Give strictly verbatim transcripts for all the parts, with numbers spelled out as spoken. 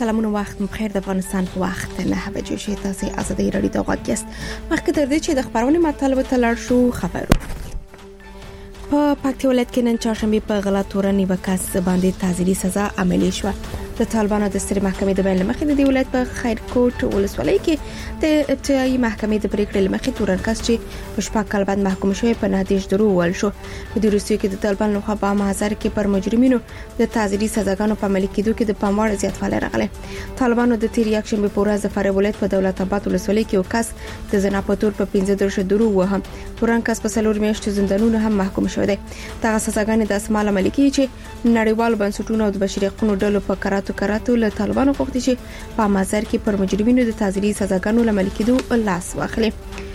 سلامونه وخت بخیر د افغانستان په وخت نه بجو شي تاسو ازادي رادیو ته غوښتل مخکې تر دې چې د خبرونې مطلب ته لاړ شو خبرو په پکتیا ولایت کې نن چهارشنبه په غلا تورنې وکاس باندې تعزیري سزا عملي شو د طالبانو د سترې محکمې د بیان لمخې د ولایت په خیرکوټ ولسوالۍ کې د ابتدایي محکمې د پریکړې لمخې تورنکس چې په شپږ کال بعد محکوم شوی په نهدیش درو ول شو په دې روسیې کې د طالبانو خوا په محضر کې پر مجرمینو د تعزیري سزاګانو په عملي کېدو کې د پاموړ زیاتوالی راغلی طالبانو د تیر یک شنبه په ورځ د فاریاب ولایت په دولت آباد ولسوالۍ کې یو کس د زنا په تور په پنځه درش درو وهم تورنکس په څلور میاشتې زندانونو هم محکوم شو دی دغه سزاګانې د اسمال عملي کیږي چې نړیوال بنسټونو او د بشري حقوقو ډلو په کراتو کراتو له طالبانو غوښتي چې په مازر کې پر مجرمینو د تعزیري سزاګانو عملي کېدو لاس واخلي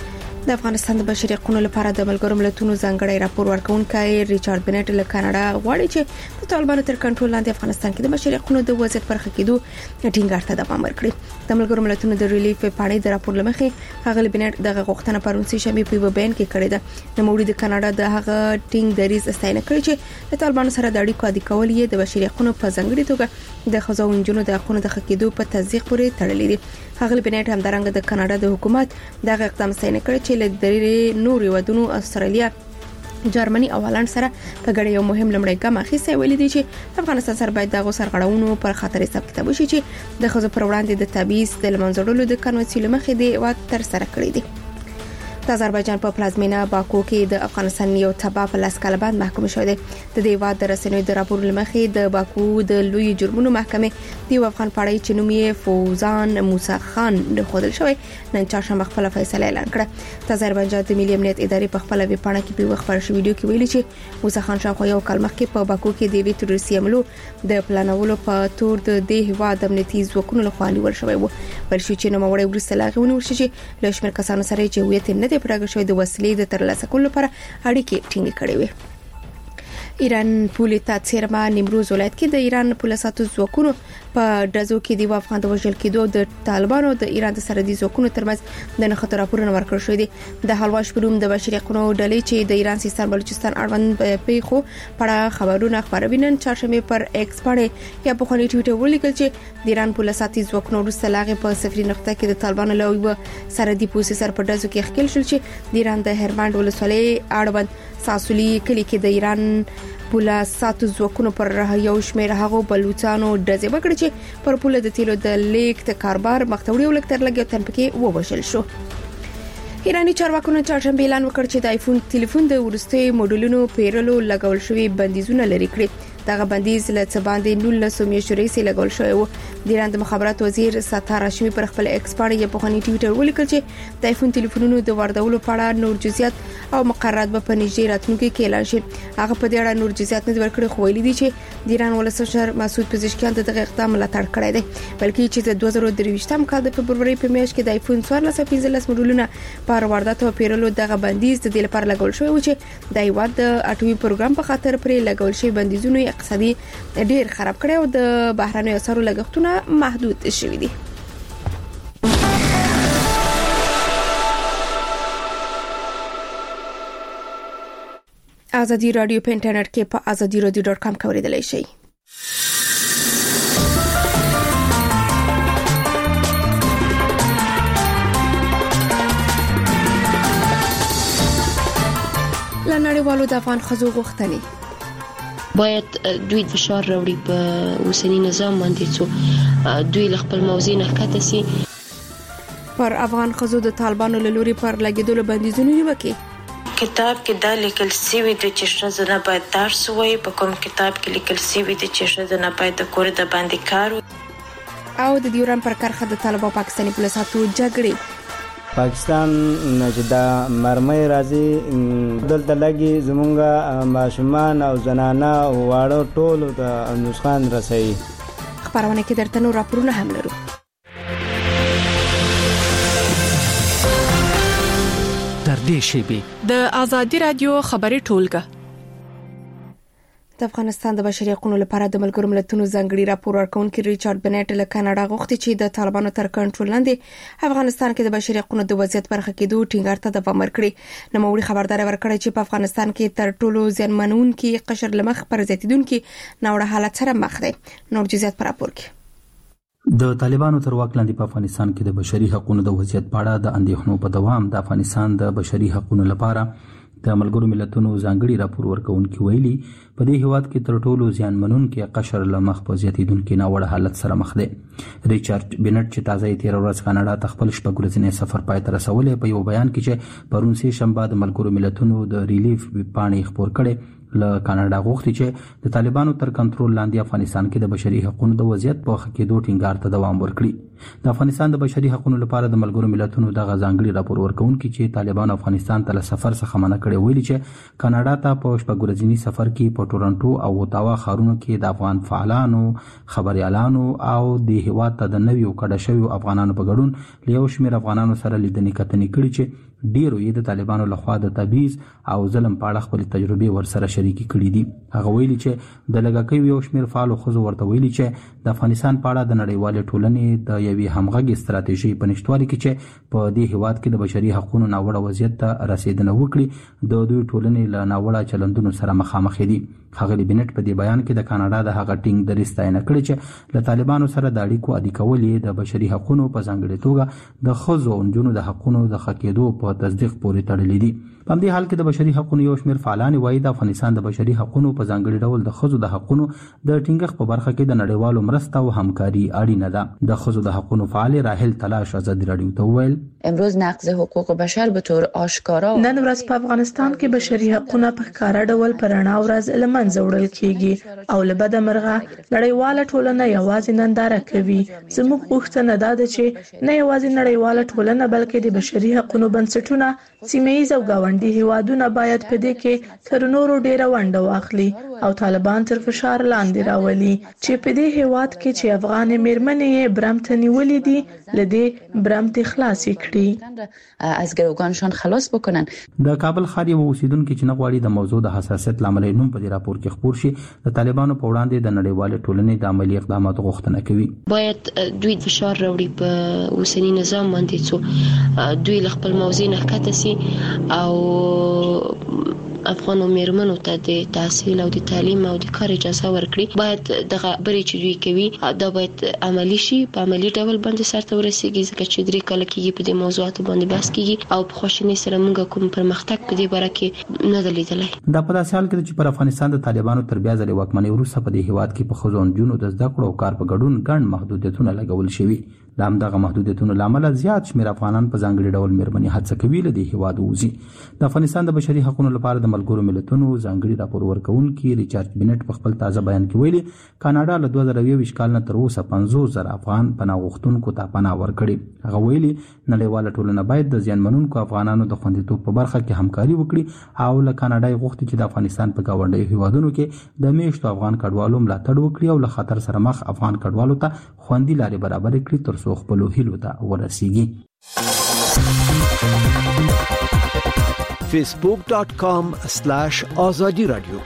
د افغانستان د بشري حقوقو لپاره د ملګرو ملتونو ځانګړی راپور ورکونکي ریچارډ بنټ له کاناډا غواړي چې د طالبانو تر کنټرول لاندې افغانستان کې د بشري حقوقو د وضعیت پر خکېدو ټینګار ته دوام ورکړي د ملګرو ملتونو د ریلیف پاڼې د راپور لمخې هغه بنټ دغه غوښتنه پرونسي شنبه په بیان کې کړې ده د موړي د کاناډا د هغه ټینګ دریز استاینه کړې چې د طالبانو سره د اړیکو عادي کول یې د بشري حقوقو په ځانګړي توګه د خزاونجونو د حقوقو د خکېدو په تصدیق پورې تړلې دي هغه بنټ هم درنګ د کاناډا د حکومت دغه اقدام استاینه کړې چې له درې نور ودونو استرالیا جرمني او هالند سره په ګډه یو مهم لمړی ګام اخیسته ویل دي چې افغانستان سره باید دغه سرغړونو پر خطر حساب کتاب وشي چې د خزو پر وړاندې د تبعیض د لمنځوړلو د کنوانسیون مخې دی و تر سره کړی دي د آذربایجان په پلازمینه باکو کې د افغانستان یو تبع په لاس کال بعد محکوم شو دی د دې واد د رسنیو د راپور لمخې د باکو د لوی جرمونو محکمې دی افغان پاړی چې نوم یې فوزان موسی خان د خودل شوی نن چهارشنبه خپل فیصله اعلان کړه د آذربایجان د ملي امنیت ادارې په خپل ویب پاڼه کې په خبر شوی ویډیو کې ویلي چې موسی خان شاوخوا یو کال مخکې په باکو کې د وی تروریستي عملو د پلانولو په تور د دې هواد امنیتي ځواکونو لخوا نیول شوی و ورشي چې نو موري ورسته لاغونه ورشي چې لښمر کسانو سره چې ویته نه دی پرګ شوی د وسلې د ترلاسه کولو لپاره اړیکې ټینګې کړې وي ایران پولیس تاثیرما نیمروز ولایت کې د ایران پولیساتو ځواکونو په دزو کې دی افغان د وژل کېدو د طالبانو د ایران د سرحدي ځواکونو ترمنځ د نه خطر راپورونه ورکړل شوې دي د حلواش پروم د بشري حقوقو ډلې چې د ایران سیستان بلوچستان اړوند پیښو په خبرونه خبروي نن چهارشنبه پر ایکس باندې یا په خوني ټویټر ولیکل چې د ایران پولیساتي ځواکونو وروسته لاغه په صفري نقطه کې د طالبانو له یو سرحدي پولیس سره په دزو کې خپل شول چې د ایران د هرمند ولسوالۍ اړوند ساسولي کلی کې د ایران پولیساتو ځواکونو پر یو شمېر هغه بلوچستانو دزې وکړي چې پر پوله د تیلو د لیک د کاربار مختوړي ولکتر لګي تن پکې ووشل شو ایرانی چارواکو نن چهارشنبه اعلان وکړ چې د آیفون ټلیفون د ورستي موډلونو پیرلو لګول شوی بندیزونه لري کړی دغه بندیز له څه باندې نولس میاشتې رئیس لګول شوی و د ایران د مخابرات وزیر ستار هاشمي پر خپل ایکس باندې په خوني ټویټر ولیکل چې د آیفون ټلیفونونو د واردولو په اړه نور جزئیات او مقررات به په نږدې راتلونکي کې اعلان شي هغه په دې اړه نور جزئیات نه ورکړي خو ویلي دي چې د ایران ولسمشر مسعود پزشکیان دغه اقدام ملاتړ کړی دی بلکې چې د دوه زره درویشتم کال د فبرवरी په میاشت کې د آیفون څوارلس او پنځلس موډلونه پر واردات او پیرلو دغه بندیز د دې لپاره لګول شوی و چې د ایواد د اټومي پروګرام په خاطر پرې لګول شوی بندیزونه اقتصادي ډیر خراب کړي او د بهراني اثارو لګښتونه محدود شوي دي ازادي رادیو په انټرنیټ کې په ازادي رادیو ډاټ کام کوریدلی شئ لنړیوالو د افغان ښځو غوښتنې باید دوی فشار راوړي په اوسنی نظام باندې چې دوی خپل موضوع نه کته سي پر افغان ښځو د طالبانو له لوري پر لګیدلو بندیزونه نیوکه کتاب کې دا لیکل سوی د چې ښځه نه باید درس وایي په کوم کتاب کې لیکل سوی د چې ښځه نه باید د کور د باندې کار او د دیوران پر کرخه د طالبانو پاکستاني پولیساتو جګړې پاکستان نجدا مرمۍ راځي دلته لګي زمونږه ماشومان او زنانه او واړو ټول د نسخان رسي خبرونه کې درته نور راپورونه هم لرو تر دې شیبې د ازادي رادیو خبري ټولګه د افغانستان د بشري حقوقو لپاره د ملګرو ملتونو ځانګړي راپور ورکونکي ریچارډ بنټ له کاناډا غوښتي چې د طالبانو تر کنټرول لاندې افغانستان کې د بشري حقوقو د وضعیت برخه کې دوه ټینګار ته دوام ورکړي نو موږ خبرداري ورکړی چې په افغانستان کې تر ټولو ځانمنونکي قشر لمخ پر زیاتیدونکو نوړه حالت سره مخ دي نور جزئیات پر راپور کې د طالبانو تر واک لاندې په افغانستان کې د بشري حقوقو د وضعیت په اړه د اندېښنو په دوام د افغانستان د بشري حقوقو لپاره د ملګرو ملتونو ځانګړي راپور ورکونکي ویلي په دې هیواد کې تر ټولو زیانمنونکي قشر له مخ په زیاتېدونکي ناوړه حالت سره مخ دی. ریچارډ بینټ چې تازه یې تېره ورځ کاناډا ته خپل شپږ ورځنی سفر پای ته رسولی په یو بیان کې چې پرون سه شنبه د ملګرو ملتونو د ریلیف پاڼې خپور کړي له کاناډا غوښتي چې د طالبانو تر کنټرول لاندې افغانستان کې د بشري حقوقو د وضعیت په ښه کېدو ټینګار ته دوام ورکړي. د افغانستان د بشري حقوقو لپاره د ملګرو ملتونو دغه ځانګړي راپور ورکونکي چې طالبانو افغانستان ته له سفر څخه منع کړي ویلي چې کاناډا ته په شپږ ورځني سفر کې په ټورنټو او اوتاوا ښارونو کې د افغان فعالانو، خبريالانو او د هیواد ته د نویو کډه شویو افغانانو په ګډون له یو شمېر افغانانو سره لیدنې کتنې کړي چې ډیرو یې د طالبانو لخوا د تبعیض او ظلم په اړه خپل تجربې ورسره شریکې کړي دي. هغه ویلي چې د لږکیو یو شمېر فعالو ښځو ورته ویلي چې د افغانستان په اړه د نړیوالې ټولنې د یوې همغږې ستراتیژۍ په نشتوالي کې چې په دې هیواد کې د بشري حقوقو ناوړه وضعیت ته رسیدنه وکړي د دوی ټولنې له ناوړه چلندونو سره مخامخ دي. ښاغلي بینټ په دې بیان کې د کاناډا د هغه ټینګ دریځ ستاینه کړې چې له طالبانو سره د اړیکو عادي کول یې د بشري حقوقو په ځانګړې توګه د ښځو او نجونو د حقوقو د ښه کېدو په تصدیق پورې تړلې دي. په همدې حال کې د بشري حقوقو یو شمېر فعالان وایي د افغانستان د بشري حقوقو په ځانګړي ډول د ښځو د حقوقو د ټینګښت په برخه کې د نړیوالو مرسته او همکاري اړینه ده. د ښځو د حقوقو فعال راحل تلاش ازادي رادیو ته وویل امروز نقض حقوق بشر به طور آشکارا نن ورځ په افغانستان کې بشري حقوقونه په ښکاره ډول په رڼا ورځ له منځه وړل کیږي او له بده مرغه نړیواله ټولنه یوازې ننداره کوي. زموږ غوښتنه دا ده چې نه یوازې نړیواله ټولنه بلکې د بشري حقوقو بنسټونه سیمه‌ییز او ګاونډي هیوادونه باید په دې کې تر نورو ډیره ونډه واخلي او طالبان تر فشار لاندې راولي چې په دې هیواد کې چې افغان میرمنې برمته نیولې دي لدې برمته خلاص کړي از گروگانشان خلاص بکنن. د کابل ښار یو اوسیدونکو چې نغواړي د موضوع د حساسیت لامل نوم په دې راپور کې خبر شي د طالبانو په وړاندې د نړیوال ټولنې د عملی اقداماتو غوښتنه کوي. باید دوی فشار راوړي په اوسنی نظام باندې څو دوی خپل موضوع نه کته سي او افغان میرمنو ته د تحصیل او د تعلیم او د کار اجازه ورکړي. باید دغه بري چې دوی کوي دا باید عملی شي، په عملی ډول باندې سرته ورسیږي ځکه چې درې کال کېږي په دې موضوعاتو باندې بحث کیږي او په خوشنۍ سره موږ کوم پرمختګ په دې باره کې نه دلیدلی. دا په داسې حال کې چې پر افغانستان د طالبانو تر بیا ځلې واکمنۍ وروسته په دې هیواد کې په ښځو او نجونو د زده کړو او کار په ګډون ګڼ محدودیتونه لګول شوي. د همدغه محدودیتونو له امله زیات شمېر افغانان په ځانګړي ډول میرمنې هڅه کوي له دې هیواد ووځي. د افغانستان د بشري حقوقو لپاره د ملګرو ملتونو ځانګړي راپور ورکونکي ریچارډ بینټ په خپل تازه بیان کې ویلي کاناډا له دوه زره یوویشت کال نه تر اوسه پنځوس زره افغان پناه غوښتونکو ته پناه ورکړې. هغه ویلي نړیواله ټولنه باید د زیانمنونکو افغانانو د خوندیتوب په برخه کې همکاري وکړي او له کاناډا یې غوښتي چې د افغانستان په ګاونډیو هیوادونو کې د میشتو افغان کډوالو ملاتړ وکړي او له خطر سره مخ افغان کډوالو ته خوندي لارې برابر کړي تر څو خپلو هیلو ته ورسیږي. facebook dot com slash azadi radio.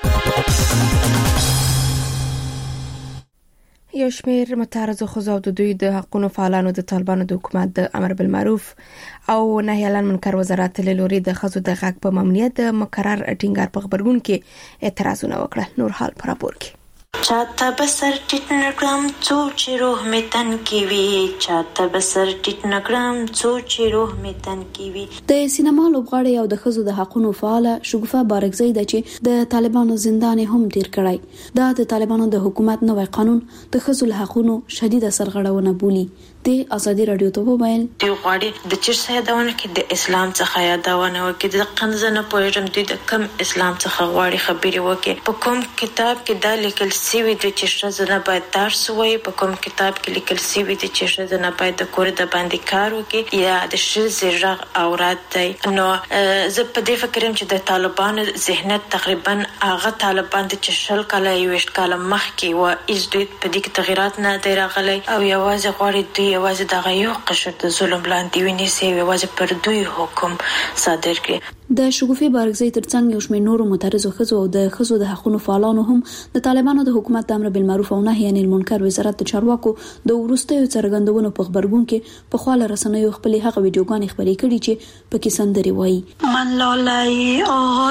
یو شمېر متعرض ښځو د دوی د حقوقو فعالانو د طالبانو د حکومت د امر بالمعروف او نهي عن المنکر وزارت له لوري د ښځو د حق په ممنوعیت د مقرر ټینګار په خبرګون کې اعتراضونه وکړل. نور حال پر راپور کې چاته بسر ټیټ نکړم څو چې روح می تن کی وی چاته بسر ټیټ نکړم څو چې روح می تن کی وی. د سینما لوبغاړي او د ښځو د حقوقو فعال شګوفه بارکزی د چې د طالبانو زندان هم تیر کړای. دا د طالبانو د حکومت نوې قانون د ښځو له حقوقو شدیده سرغړونه بولی. د ازادي رادیو ته وویل دی غواړي د چیرې یادونه کې د اسلام څخه یادونه وکړي د قنځنه پوهېږم دوی د کم اسلام څخه غواړي خبرې وکړي. په کوم کتاب کې دا لیکل سوي د چې ښځه نه باید درس ووایي، په کوم کتاب کې لیکل سوي د چې ښځه نه باید د کور د باندې کار وکړي یا د ښځې غږ عورت دی. نو زه په دې فکر یم چې د طالبانو ذهنیت تقریبا هغه طالبان د چې شل کاله یوویشت کاله مخکې وه هېڅ دوی په دې کې تغیرات نه دی راغلی او یوازې غواړي دوی یوازې دغه یو قشر د ظلم لاندې ونیسي، یوازې پر دوی حکم صادر کړي. د شګوفي بارګزۍ ترڅنګ یو شمېر نورو معترضو ښځو او د ښځو د حقوقو فعالانو هم د طالبانو د حکومت د امر بالمعروف او نهي عن المنکر وزارت د چارواکو د وروستیو څرګندونو په خبرګون کې په خواله رسنیو خپل هغه ویډیوګانې خپرې کړي چې پکې سندرې وایي من لالای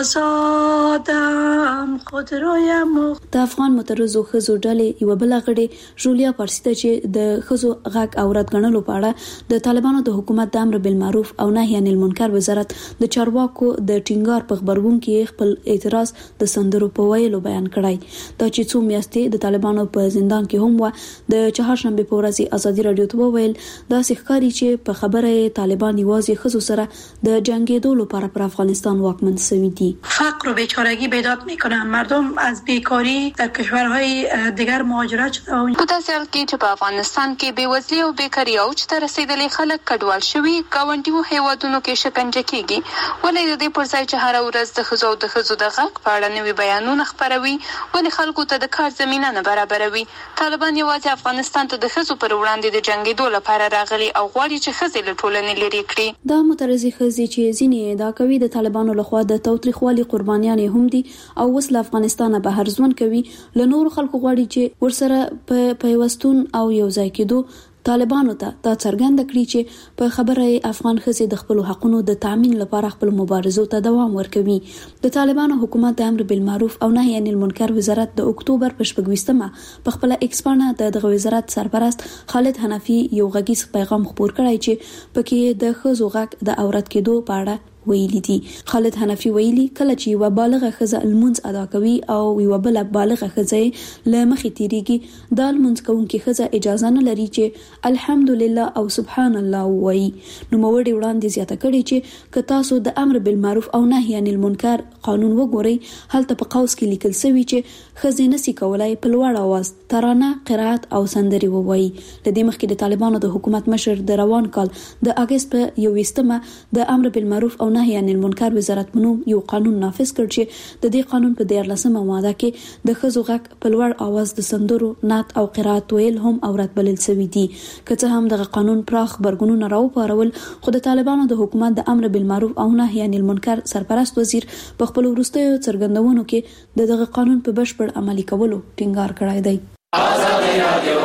آزادم خود رویم. د افغان معترضو ښځو ډلې یو بل غړي جولیا پارسی ته چې د ښځو غږ اورات غنلو په اړه د طالبانو د حکومت د امر بالمعروف او نهي عن المنکر وزارت د چارواکو د ټینګار په خبرګون کې خپل اعتراض د سندرو په ویلو بیان کړی. دا چې څو میاشتې د طالبانو په زندان کې هم و. د چهارشنبه په ورځ ازادي رادیو ته وویل دا ښکاري چې په خبره طالبان یوازې ښځو سره د جنگیدو لپاره پر افغانستان واکمن شوي دي. فقر و بیچارگی بیداد میکنن. مردم از بیکاری در کشورهای دیگر مهاجرت شده. په داسې حال کې چې په افغانستان کې بېوزلي او بیکاري اوج ته رسیدلې خلک کډوال شوي ګاونډیو هیوادونو کې شکنجه کیږي. ولې د دې پر ځای چې هر ورځ د ښځو او د ښځو د غږ په اړه نوي بیانونه خپروي ولې خلکو ته د کار زمینه نه برابروي؟ طالبان یوازې افغانستان ته د ښځو پر وړاندې د جنگیدو لپاره راغلي او غواړي چې ښځې له ټولنې لرې کړي. دا مترضي ښځې چې ځینې ادعا کوي د طالبانو لخوا د تاوتریخوالي قربانیانې هم دي او اوس له افغانستانه بهر ژوند کوي، له نورو خلکو غواړي چې ورسره په پیوستون او یو ځای کېدو طالبانو ته دا څرګنده کړي چې په خبره افغان ښځې د خپل حقوقو د تامین لپاره خپل مبارزو ته دوام ورکوي. د طالبانو حکومت د امر بالمعروف او نهي عن المنکر وزارت د اکتوبر په شپږویشتمه په خپل ایکس باندې د دغه وزارت سرپرست خالد حنفي یو غږیز پیغام خپور کړی چې پکې د ښځو غږ د عورت کېدو په اړه ویلي دي. خالد حنفي ویلي کله چې یو بالغه ښځه المنځ ادا کوي او یو بل بالغه ښځه له مخې تیریږي د المنځ کوونکې ښځه اجازه نه لري چې الحمدلله او سبحان الله وایي. نو موړي وړاندې زیاته کړي چې که تاسو د امر بالمعروف او نهي عن المنکر قانون وګورئ هلته په قوس کې لیکل شوی چې ښځې نشي کولای په لوړ اواز ترانه قرات او سندري ووایي. د دې مخکې د طالبانو د حکومت مشر د روان کال د اگست په یوویشتمه د امر بالمعروف او نهي عن المنکر وزارت منو یو قانون نافذ کړ چې د دې قانون په دیارلسمه ماده کې د ښځو غږ په لوړ اواز د سندرو نعت او قرات ویل هم عورت بلل شوی دي. که څه هم دغه قانون پراخ برګونونه راوپارول خو د طالبانو د حکومت د امر بالمعروف او نهي عن المنکر سرپرست وزیر په خپل وروستیو څرګندونو کې د دغه قانون په بشپړ عملي کولو ټینګار کړی دی. آزادي رادیو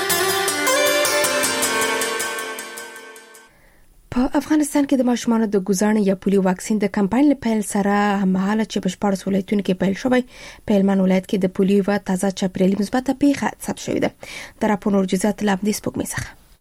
په افغانستان کې د ماشومانو د ګوزانې یا پولیو واکسین د کمپاین له پیل سره هممهاله چې په شپږ ولایتونو کې پیل شوی په هلمند ولایت کې د پولیو و تازه چاپیریالي مثبته پیښه ثبت شوې ده. د راپور جزئیات له دې سپوږمۍ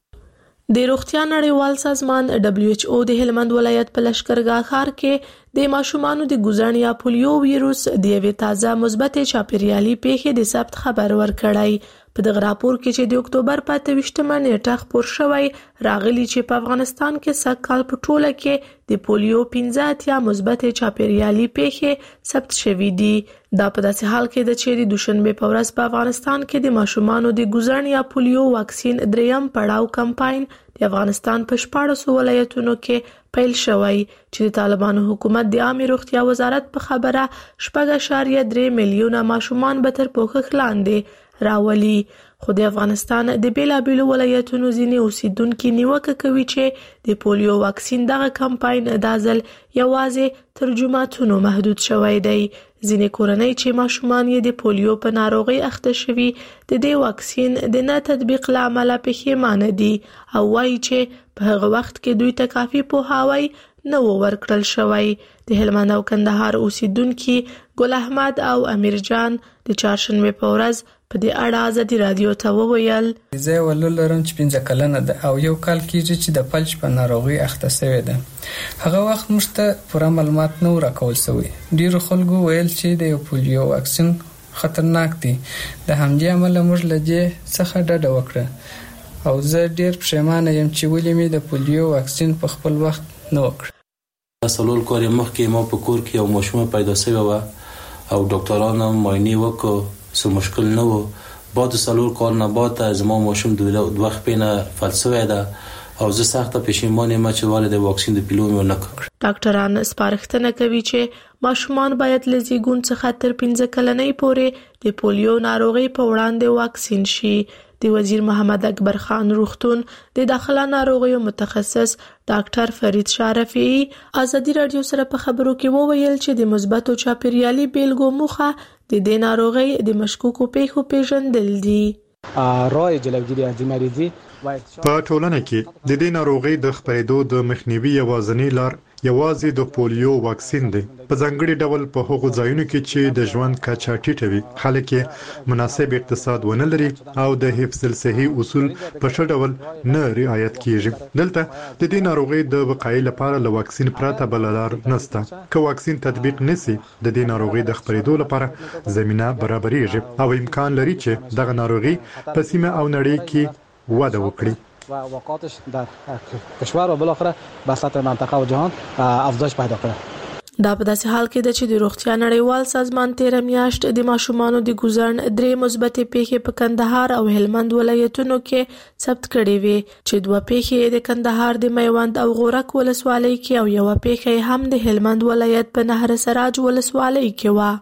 څخه د روغتیا نړیوال سازمان دبليو ایچ او د هلمند ولایت په لشکرګاه ښار کې د ماشومانو د ګوزانې یا پولیو ویروس د یوې تازه مثبته چاپیریالي پیښې د ثبت خبر ورکړی. په دغه راپور کې چې د اکتوبر په اته ویشتمه نیټه خپور شوی راغلی چې په افغانستان کې سږکال په ټوله کې د پولیو پنځه اتیا مثبته چاپیریالي پیښې ثبت شوې دي. دا په داسې حال کې ده چې د دوشنبه په ورځ په افغانستان کې د ماشومانو د ګوزانې یا پولیو واکسین دریم پړاو کمپاین د افغانستان په شپاړسو ولایتونو کې پیل شوی چې د طالبانو حکومت د عامه روغتیا وزارت په خبره شپږ اعشاریه درې میلیونه ماشومان به تر پوښښ لاندې راولي. خو د افغانستان د بیلابیلو ولایتونو ځینې اوسیدونکي نیوکه کوي چې د پولیو واکسین دغه کمپاین د ځل یوازې تر جمعتونو محدود شوی دی. ځینې کورنۍ چې ماشومان یې د پولیو په ناروغي اخته شوي د دې واکسین د نه تطبیق له امله پښیمانه دي او وایي چې په هغه وخت کې دوی ته کافي پوهاوی نه و ورکړل شوی. د هلمند او کندهار اوسیدونکي ګل احمد او امیر جان د چهارشنبه په ورځ په دې اړه ازادي رادیو ته وویل زه ولول لرم چې پنځه کلنه ده او یو کال کېږي چې د فلج په ناروغي اخته شوې ده. هغه وخت موږ ته پوره معلومات نه راکول شوی. ډیرو خلکو ویل چې د پولیو واکسین خطرناک دی. د همدې عمله موږ له دې څخه ډډه وکړه او زه ډیر پښیمانه یم چې ولې مې د پولیو واکسین په خپل وخت نه وکړ. سلول کور مخکې ما په کور کې یو ماشوم پیدا شوی و او ډاکټرانو معاینه وکړ څه مشکل نه و. بعد سلول کال نه بعد زما ماشوم دوه وخت پینه فلسفه ده او زه سخته پښیمانه یم چې والد واکسین د پیلو مې نه کړ. ډاکټران سپارښتنه کوي چې ماشومان باید له زیږون څخه تر پنځه کلنۍ پورې د پولیو ناروغي په وړاندې واکسین شي. د وزیر محمد اکبر خان روغتون د داخله ناروغیو متخصص ډاکټر فرید شارفی ازادي رادیو سره په خبرو کې وویل چې د مثبتو چاپیریالي بیلګو موخه د دې ناروغي د مشکوکو پیښو پیژندل دي. رای جلوگیری از این مریضی په ټولنه کې د دې ناروغي د خپرېدو د مخنیوي یوازینی لار یوازې د پولیو واکسین دی. په ځانګړي ډول په هغو ځایونو کې چې د ژوند کچه ټیټه وي، خلک یې مناسب اقتصاد ونه لري او د حفظ الصحي اصول په ښه ډول نه رعایت کیږي. دلته د دې ناروغي د وقایې لپاره له واکسین پرته بل لار نشته. که واکسین تطبیق نشي، د دې ناروغي د خپرېدو لپاره زمينه برابرېږي او امکان لري چې دغه ناروغي په سیمه او نړۍ کې وده وکړي و وقاتش در کشور و بالاخره به سطح منطقه و جهان افزایش پیدا کړي. دا په داسې حال کې ده چې د روغتیا نړیوال سازمان تیر میاشت د ماشومانو د ګوزن درې مثبت پیښې په کندهار او هلمند ولایتونو کې ثبت کړي وي، چې دوه پیښې د کندهار د میوند او غورک ولسوالۍ کې او یو پیښه هم د هلمند ولایت په نهر سراج ولسوالۍ کې و.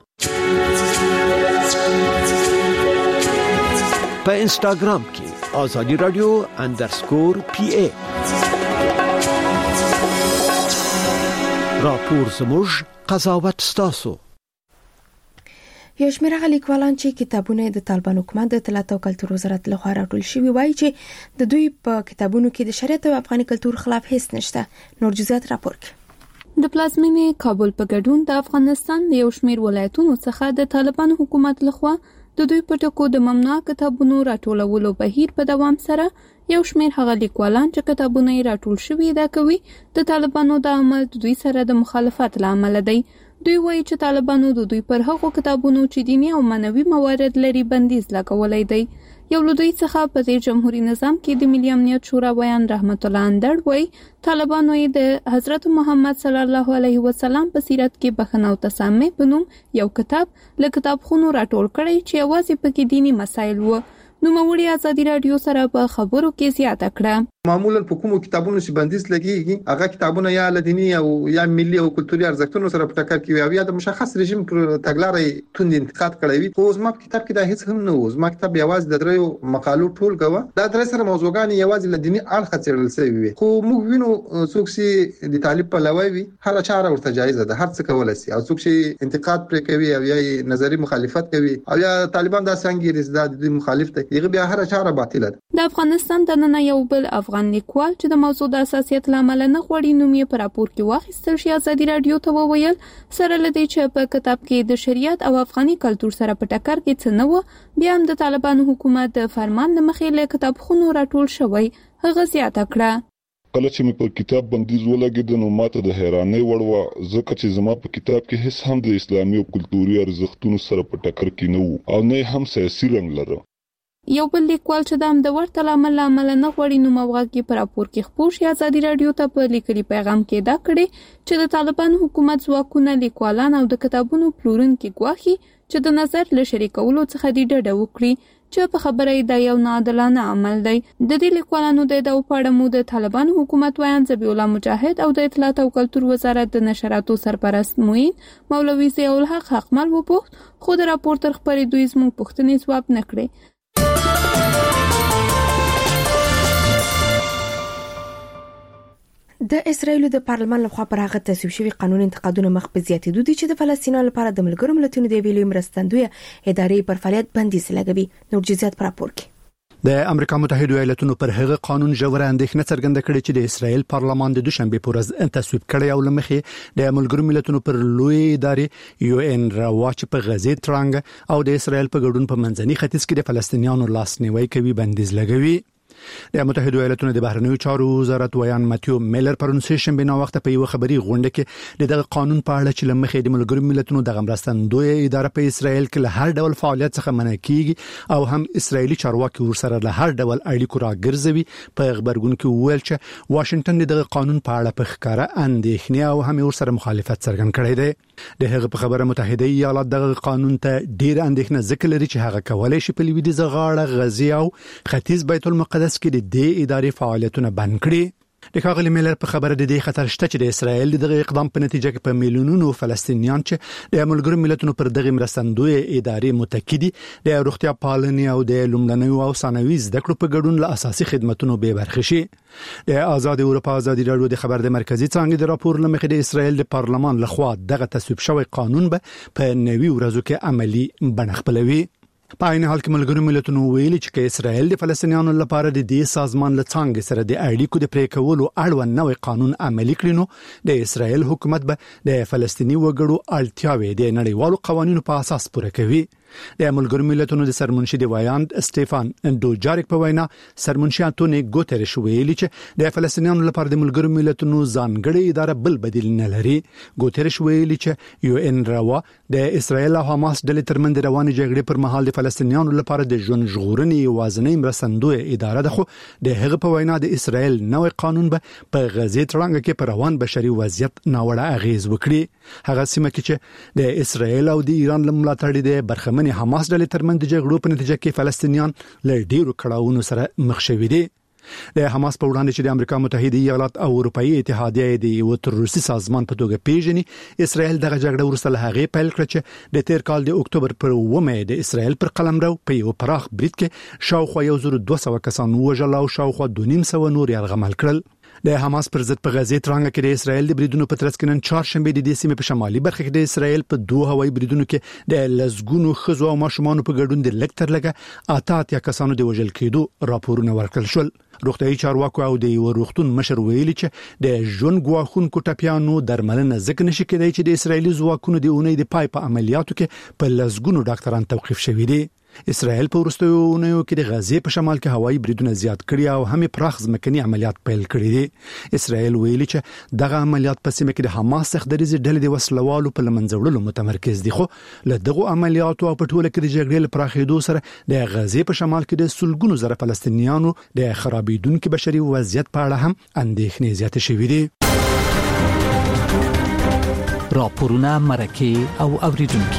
په انستګرام کې آزادی رادیو اندرسکور پی ای راپور زموږ قضاوت ستاسو. یو شمېر هغه لیکوالان چې کتابونه د طالبان حکومت د اطلاعات او کلتور وزارت لخوا راټول شوي وایي چې د دوی په کتابونو کې د شریعت او افغاني کلتور خلاف هیڅ نشته. نور جزئیات راپور کوي. د پلازمینې کابل په ګډون د افغانستان د یو شمېر ولایتونو څخه د طالبان حکومت لخوا د دوی په ټکو د ممنوع کتابونو راټولولو بهیر په دوام سره یو شمېر هغه لیکوالان چې کتابونه یې راټول شوي دا کوي د طالبانو د عمل د دوی سره د مخالفت لامل دی. دوی وایي چې طالبانو د دوی پر هغو کتابونو چې دیني او معنوي موارد لري بندیز لګولی دی. یو له دوی څخه په دې جمهوریت نظام کې د ملي امنیت شورا ویان رحمت الله اندړ وایي طالبانو یې د حضرت محمد صلی الله علیه وسلم په سیرت کې بخښنه او تسامح په نوم یو کتاب له کتابخونو راټول کړی چې یوازې پکې دینی مسایل وو. نوموړي ازادي رادیو سره په خبرو کې زیاته کړه. معمولا په کومو کتابونو چې بندیز لګیږي هغه کتابونه یا لدینی او یا ملي او کلتوري ارزښتونو سره په ټکر کې وي او یا د مشخص رژیم پر تګلارې توند انتقاد کړی وي. خو زما په کتاب کې دا هیڅ هم نه و. زما کتاب یوازې د دریو مقالو ټولګه و. دا درې سره موضوعګان یوازې لدینی اړخ څېړل شوی وي. خو موږ وینو څوک چې د طالب په لوي وي هر چاره ورته جایز ده، هر څه کولای شي، او څوک چې انتقاد پرې کوي او یا نظری مخالفت کوي او یا طالبان دا څنګه رسیدل د مخالف ته هغه بیا هر چاره باطله ده. د افغانستان د نن یو بل افغان لیکوال چې د موضوع د اساسیت لامل نه غوړي نوم یې په راپور کې واخیستل شي ازادي رادیو ته وویل سره لدی چې په کتاب کې د شریعت او افغاني کلتور سره په ټکر کې څه نه و، بیا هم د طالبانو حکومت د فرمان د مخې له کتابخونو راټول شوی. هغه زیاته کړه کله چې مې په کتاب بندیز ولګېد نو ماته د حیرانۍ وړ وه، ځکه چې زما په کتاب کې هیڅ هم د اسلامي او کلتوري ارزښتونو سره په ټکر کې نه وو او نه هم سیاسي رنګ لره. یو بل لیکوال چې د هم د ورته لامل لامل نه غوړي نوم او غږ کې پر راپور کې خپور شي ازادي رادیو ته په لیکلي پیغام کې دا کړي چې د طالبان حکومت ځواکونه لیکوالان او د کتابونو پلورونکي ګواښي چې د نظر له شریکولو څخه دې ډډه وکړي چې په خبره یې دا یو ناعادلانه عمل دی. د دې لیکوالانو د ادعاو په اړه مو د طالبان حکومت ویان ذبیح الله مجاهد او د اطلاعات او کلتور وزارت د نشراتو سرپرست معین مولوي ضیاء الحق حقمل وپوښت، خو د راپور تر خپرېدو زموږ پوښتنې ځواب نه کړې. د اسرایل د پارلمان لخوا پر هغه تصویب شوی قانون انتقادونه مخ په زیاتېدو دي چې د فلسطینیانو لپاره د ملګرو ملتونو د ویلي مرستندوی ادارې پر فعالیت بندیز لګوي. نور جزئیات پر راپور کې د امریکا متحده ایالاتونو پر هغه قانون ژوره اندېښنه څرګنده کړې چې د اسرایل پارلمان د دوشنبه په ورځ تصویب کړی او لمخې د ملګرو ملتونو پر لوی ادارې یو ان راواچ په غزې ترانګ او د اسرایل په ګډون په منځني ختیځ کې د فلسطینیانو لاسنیوي کوي بندیز لګوي. د متحده ایالاتونو د بهرنیو چارو وزارت ویان ماتیو میلر پرون سه شنبه نو وخت په یو خبري غونډه کې د دغه قانون په اړه چې لمخې د ملګرو ملتونو د مرستندوی اداره په اسرایل کې له هر ډول فعالیت څخه منع کیږي او هم اسرایلی چارواکي ورسره له هر ډول اړیکو راګرځوي. په خبرګون کې ویل چې واشنگټن دغه قانون په اړه په ښکارا اندېښنه او هم ورسره مخالفت څرګند کړی دی. د هغه په خبره متحده ایالات دغه قانون ته ډیر اندېښنه ذکر لري چې هغه کولای شي په لویدیځ غاړه غزې او ختیځ بیت المقدس کې د دې ادارې فعالیتونه بند کړي. د ښاغلي میلر په خبره د دې خطر شته چې د اسرایل د اقدام په نتیجه کې په میلیونونو فلسطینیان چې د ملګرو ملتونو پر دغه مرستندوی ادارې متکی دي د روغتیا پالنې او د لومړنیو او ثانوي زده کړو په ګډون له اساسي خدماتو به برخه شي. د آزاد اروپا آزادي رادیو د خبر د مرکزی څنګه د راپور لمخې د اسرایل د پارلمان لخوا دغه تصویب شوی قانون به په نوي ورځو کې عملی بڼه خپلوي. په عین حال کې ملګرو ملتونو ویلي چې اسرائیل د فلسطینیانو لپاره د دې سازمان له څنګه سره د اړیکو د پرې کولو اړوند نوې قانون عملي کړي نو د اسرائیل حکومت به د فلسطینی وګړو اړتیاوې د نړیوالو قوانینو په اساس پوره کوي. د ملګرو ملتونو د سرمنشي دی وایاند سټيفان دوجاریک په وینا سرمنشي انټونی ګوتریش ویلي چې د فلسطینیانو لپاره د ملګرو ملتونو ځانګړي اداره بل بدیل نه لري. ګوتریش ویلي چې یو ان راوا د اسرائیل او حماس ډلې ترمنځ روانې جګړې پر مهال د فلسطینیانو لپاره د ژوند ژغورنې وازنې مرستندوی اداره ده، خو د هغه په وینا د اسرائیل نوې قانون به په غزې تړانګه کې پر روان بشري وضعیت ناوړه اغیز وکړي. هغه سیمه کې چې د اسرائیل او د ایران لملاتړي د برخمن حماس ډلې ترمنځ د جګړو په نتیجه کې فلسطینیان له ډیرو کړهونو سره مخ شوي دي. د حماس په وړاندې چې د امریکا متحده ایالات او اروپאי اتحادیه د یو تروریستي سازمان په توګه پیژني، اسرائیل دغه جګړه ورسره له هغه پیل کړ چې د تیر کال د اکتوبر پر اومه د اسرائیل پر قلمرو په یو پراخ برید کې شاوخوا یو زر دوه سوه کسان وژل او شاوخوا دوه نیم سوه نور یرغمل کړل. د حماس پر ضد په غزې ترانګه کې د اسرائیل د بریدونو په ترڅ کې نن چهارشنبه د دې سیمې په شمالي برخه کې د اسرائیل په دوه هوایي بریدونو کې د لزګونو خزو او ماشومان په ګډون د لکتر لګه اته کسانو د وژل کېدو راپورونه ورکړل شول. روغتيایي چارواکو او د یو روغتون مشر ویلي چې د ژوند غواخونکو ټپيانو درملنه ځکه نشي کېدای چې د اسرائیلي ځواکونو د اونۍ د پای په عملیاتو کې په لزګونو ډاکټران توقيف شوي دي. اسرائیل په وروستیو اونیو کې د غزې په شمال کې هوایي بریدونه زیات کړي او هم پراخ ځمکني عملیات پیل کړي دي. اسرائیل ویلي چې دغه عملیات په سیمه کې د حماس سختدریزي ډلې د وسلوالو په لمنځوړلو متمرکز دي، خو له دغه عملیاتو او په ټوله کې د جګړې لپاره خېدو سره د غزې په شمال کې د سلګونو زره فلسطینیانو د خرابېدونکو بشري وضعیت په اړه هم اندېښنې زیاتې شوې دي. راپورونه مرکه او اوریدونکو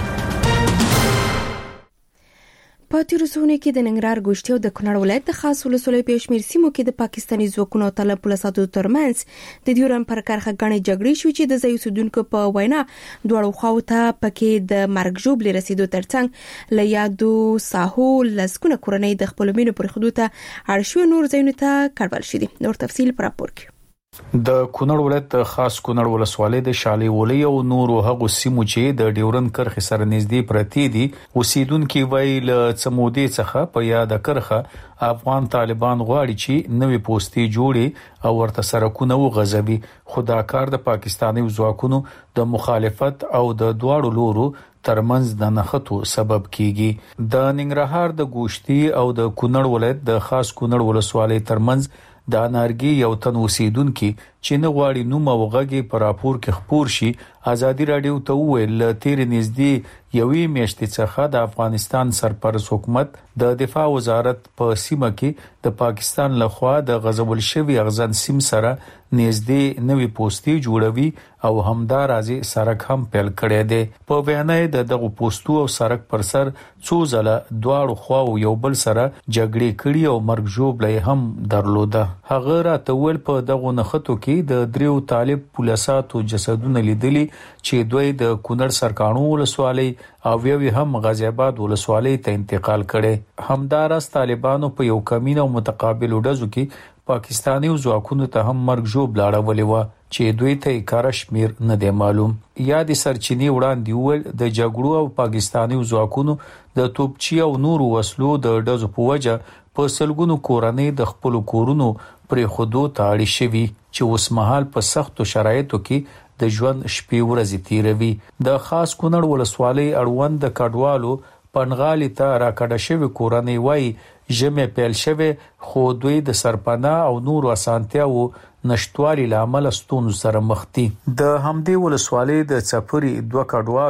په تیرو څو کې د ننګرهار ګوشتي او د کونړ ولایت د خاص ولسوالۍ په شمیر سیمو کې د پاکستاني ځواکونو او طالب پولیسو ترمنځ د ډیورن پر کرخه غنې جګړې شوې چې د ځای اوسیدونکو په وینا دوړو خواو ته پکې د مرګ ژوبلې رسیدو ترڅنګ ل یادو ساحو لسکونه کورنۍ د خپل مینو پر حدود ته اړشو نور ځایونو ته کډوال شدي. نور تفصیل پر راپور کې د کونړ ولایت خاص کونړ ولسوالۍ د شالي ولي او نورو هغو سیمو چې د ډیورن کرخه سره نږدې پرتی دي اوسیدونکو ویل څمودې څخه په یاد کرخه افغان طالبان غواړي چې نوې پوسټي جوړي او ورته سرکونه وغځوي، خدا کار د پاکستاني ځواکونو د مخالفت او د دواړو لورو ترمنځ د نښتو سبب کیږي. د ننګرهار د ګوشتي او د کونړ ولایت د خاص کونړ ولسوالۍ ترمنځ د انارګي یو تن اوسیدونکو چې نه غواړي نوم او غږی پر راپور کې خبر شي ازادي رادیو ته ویل تیر نږدې یوې میاشتې څخه د افغانستان سرپرست حکومت د دفاع وزارت په سیمه کې د پاکستان لخوا د غزول شوی اغزن سیم سره نږدې نوې پوسټي جوړوي او همدار ازي سرک هم پیل کړی دی. په بیانې د دغه پوسټو او سرک پر سر څو ځله دواړو خواو یو بل سره جګړې کړي او مرګ ژوبلې هم درلوده. هغه راته ول په دغه نخښتو کې د دریو طالب پولیساتو جسدونه لیدلي چې دوی د کونړ سرکانو ولسوالۍ او یو هم غازی آباد ولسوالۍ ته انتقال کړي. همدارس طالبانو په یو کمین او متقابل ډزو کې پاکستاني ځواکونو ته هم مرګ ژوب لاړولې و چې دوی ته کار شمیر نه دی معلوم. یا د سرچینی وړاندې ول د جګړو او پاکستاني ځواکونو د توپچی او نورو وسلو د ډزو په وجه په سلګونو کورنۍ د خپل کورونو پرې خودو تاړي شوي چې اوس مهال په سختو شرایطو کې د ژوند شپې ورځې تیروي. د خاص کونړ ولسوالۍ اړوند د کډوالو پنغالي ته راکړه شوی کورنۍ وای جمع پیل شوی خو دوی د سرپناه او نور اسانتیاو نشټوالي لامل ستونزو سره مخ دي. د همدې ولسوالۍ د چپري دوه کډوالو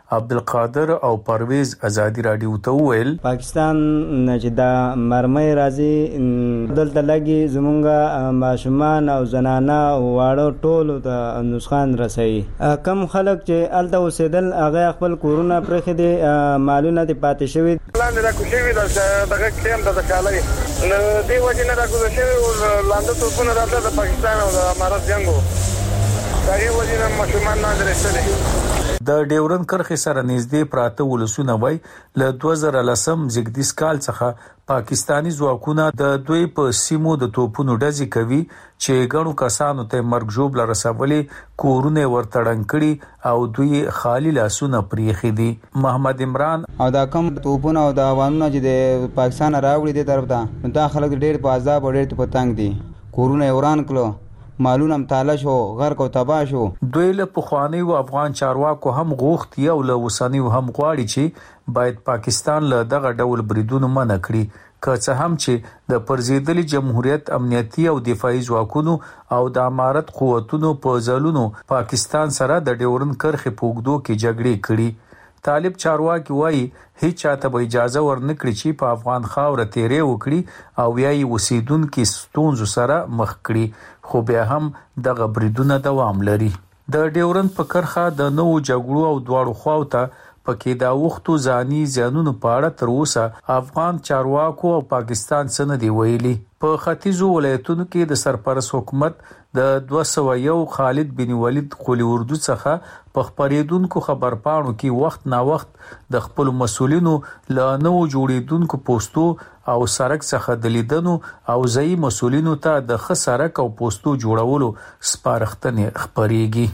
عبدالقادر او پرویز ازادي رادیو ته ویل پاکستان چې دا مرمۍ راځي دلته لګي زمونږه ماشومان او زنانه واړه ټول ته نسخان رسي کم خلک چې الته اوسېدل هغه خپل کورونه پرخې دي مالونه دي پاتې شوی لاندې را کوشي دا دغه کلیم د کالای نو دی وجه نه را کوشي لاندې توپونه راځي د پاکستان او د امارات جنگو دا یو وجه نه ماشومان نه درېستلي د ډیورن کرخې سره نږدې پراته ولسونه وای له دوه زره لسم زګدیس کال څخه پاکستانی ځواکونه د دوی په سیمو د توپونو ډزې کوي چې ګڼو کسانو ته مرګ ژوبله رسولې کورونه ورتړن کړي او دوی خالی لاسونه پریخي دي. محمد عمران او دا کم توپونه او دا وانونه چې د پاکستان راوړي دي طرف ته دا خلک ډېر په عذاب او ډېر په تنگ دي کورونه وران کړو مالونه متاله شو غرق او تباہ شو. دوی له پخوانی او افغان چارواکو هم غوښتي او له وسانی هم غواړي چې باید پاکستان له دغه ډول بریدونو منع کړي که څه هم چې د پرزیدلي جمهوریت امنیتي او دفاعي ځواکونو او د امارت قوتونو په ځلونو پاکستان سره د ډیورن کرخې پوګدو کې جګړې کړي. طالب چارواکي وایي هیڅ چاته به اجازه ورنکړي چې په افغان خاوره تیرې وکړي او یا یې وسیدونکو ستونزو سره مخ کړي خو بیا هم دغه بریدونه دوام لري. د ډیورن په کرخه د نوو جګړو او دواړو خواو ته پکې دا وختو ځاني ځانونو په اړه تر اوسه افغان چارواکو او پاکستان سره دی ویلي. په ختیځو ولایتونو کې د سرپرست حکومت د دوه سوه یو خالد بن ولید قلی اردو څخه په خبرېدونکو خبرپاڼو کې وخت نا وخت د خپل مسولینو له نو جوړیدونکو پوسټو او سرک څخه د لیدنو او ځای مسولینو ته د ښه سرک او پوسټو جوړولو سپارښتنې خبرېږي.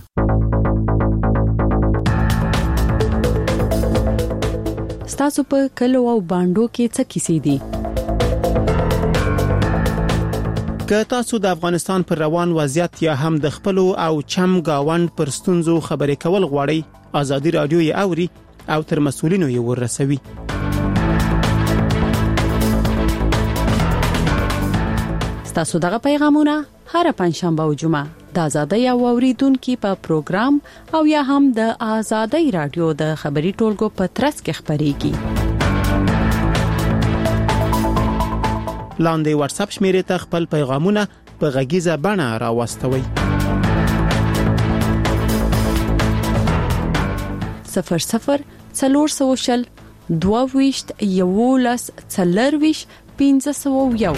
ستاسو په کلو او باندو کې څه کیسې دي؟ که تاسو د افغانستان پر روان وضعیت یا هم د خپل او چم گاوند پر ستونزو خبرې کول غواړئ ازادي رادیو یې اوري او تر مسؤلینو یې ورسوي. ستاسو دغه پیغامونه هر پنځشنبه او جمعه د ازادي او اوریدونکو په پروګرام او یا هم د ازادي رادیو د خبري ټولګو په ترڅ کې خبريږي. لاندې واتس اپ شمیرې ته خپل پیغامونه په غږیزه بڼه راوستوئ. صفر صفر څلور سوه شل دوه ویشت یولس څلرویشت پنځه سوه یو.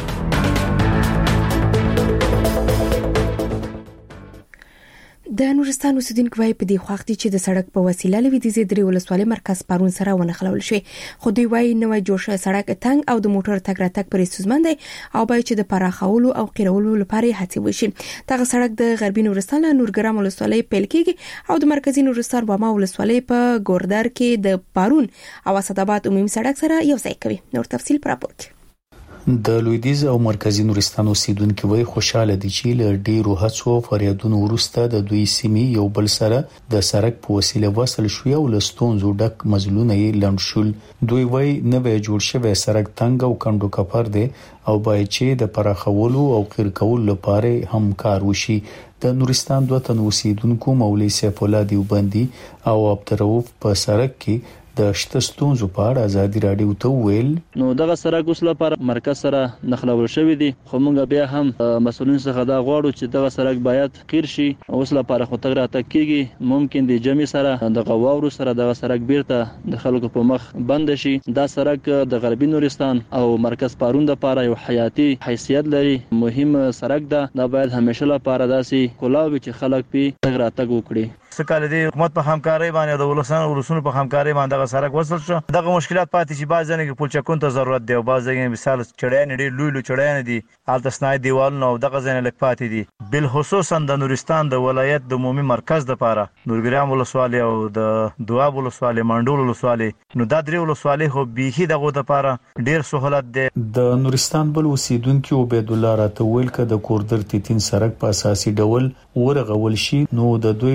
د نورستان اوسیدونکو وايي په دې وخت چې د سړک په وسیله لویدیزي درې ولسوالۍ مرکز پرون سره ونخلول شي خو دوی وايي نوې جوړ شوی سړک تنګ او د موټر تګ راتګ پرې ستونزمن دی او باید چې د پراخولو او قیرولو لپاره هڅې وشي. دغه سړک د غربي نورستان نورګرام ولسوالۍ پیل کیږي او د مرکزی نورستان واما ولسوالۍ په ګوردر کې د پرون او اسداباد عمومي سړک سره یو ځای کوي. نور تفصیل پر راپور کې. د لویدیز او مرکزی نورستان اوسیدونکو وای خوشاله دي چې له ډیرو هڅو فریادونو وروسته د دوی سیمې یو بل سره د سړک په وسیله وصل شو او لستونزو ډک مزلونه یې لند شول. دوی وای نوې جوړ شوی سړک تنګ او کندو کپر دی او باید چې د پراخولو او قیر کولو لپاره هم کار وشي. د نورستان دوه تن اوسیدونکو مولوی سیف الله دیوبندي او عبدالرؤف په سړک کې د شتستونزو په اړه ازادي رادیو ته ویل نو دغه سړک اوس لپاره مرکز سره نخلول شوی دی خو موږ بیا هم مسؤلین څخه دا غواړو چې دغه سړک باید قیر شي. اوس لپاره خو تګ راتګ کیږي ممکن دی جمع سره د غواورو سره دغه سړک بیرته د خلکو په مخ بند شي. دا سړک د غربي نورستان او مرکز پارون لپاره یو حیاتي حیثیت لري مهم سړک ده. دا باید همیشه لپاره داسي کولاوي چې خلک په تګ راتګ وکړي. سکهاله دی حکومت په همکاري باندې د ولسمو ولسونو په همکاري باندې دغه سړک وصل شو. دغه مشکلات پاتې چې بعض ځنه کې پولچکون ته ضرورت دی او بعض ځای مثال چړیان ډېر لوی لوی چړیان دي الته سنای دیوالونه او دغه ځنه لک پاتې دي. بل خصوصا د نورستان د ولایت د عمومي مرکز د پاره نورګرام ولسوالۍ او د دواب ولسوالۍ منډول ولسوالۍ نو دا درې ولسوالۍ خو بيخي دغه د پاره ډېر سہولت دی. د نورستان بل اوسیدونکو عبید الله راته ویل ک د کوردر تیتین سړک په اساسي ډول ورغول شي نو د دوی ډېرې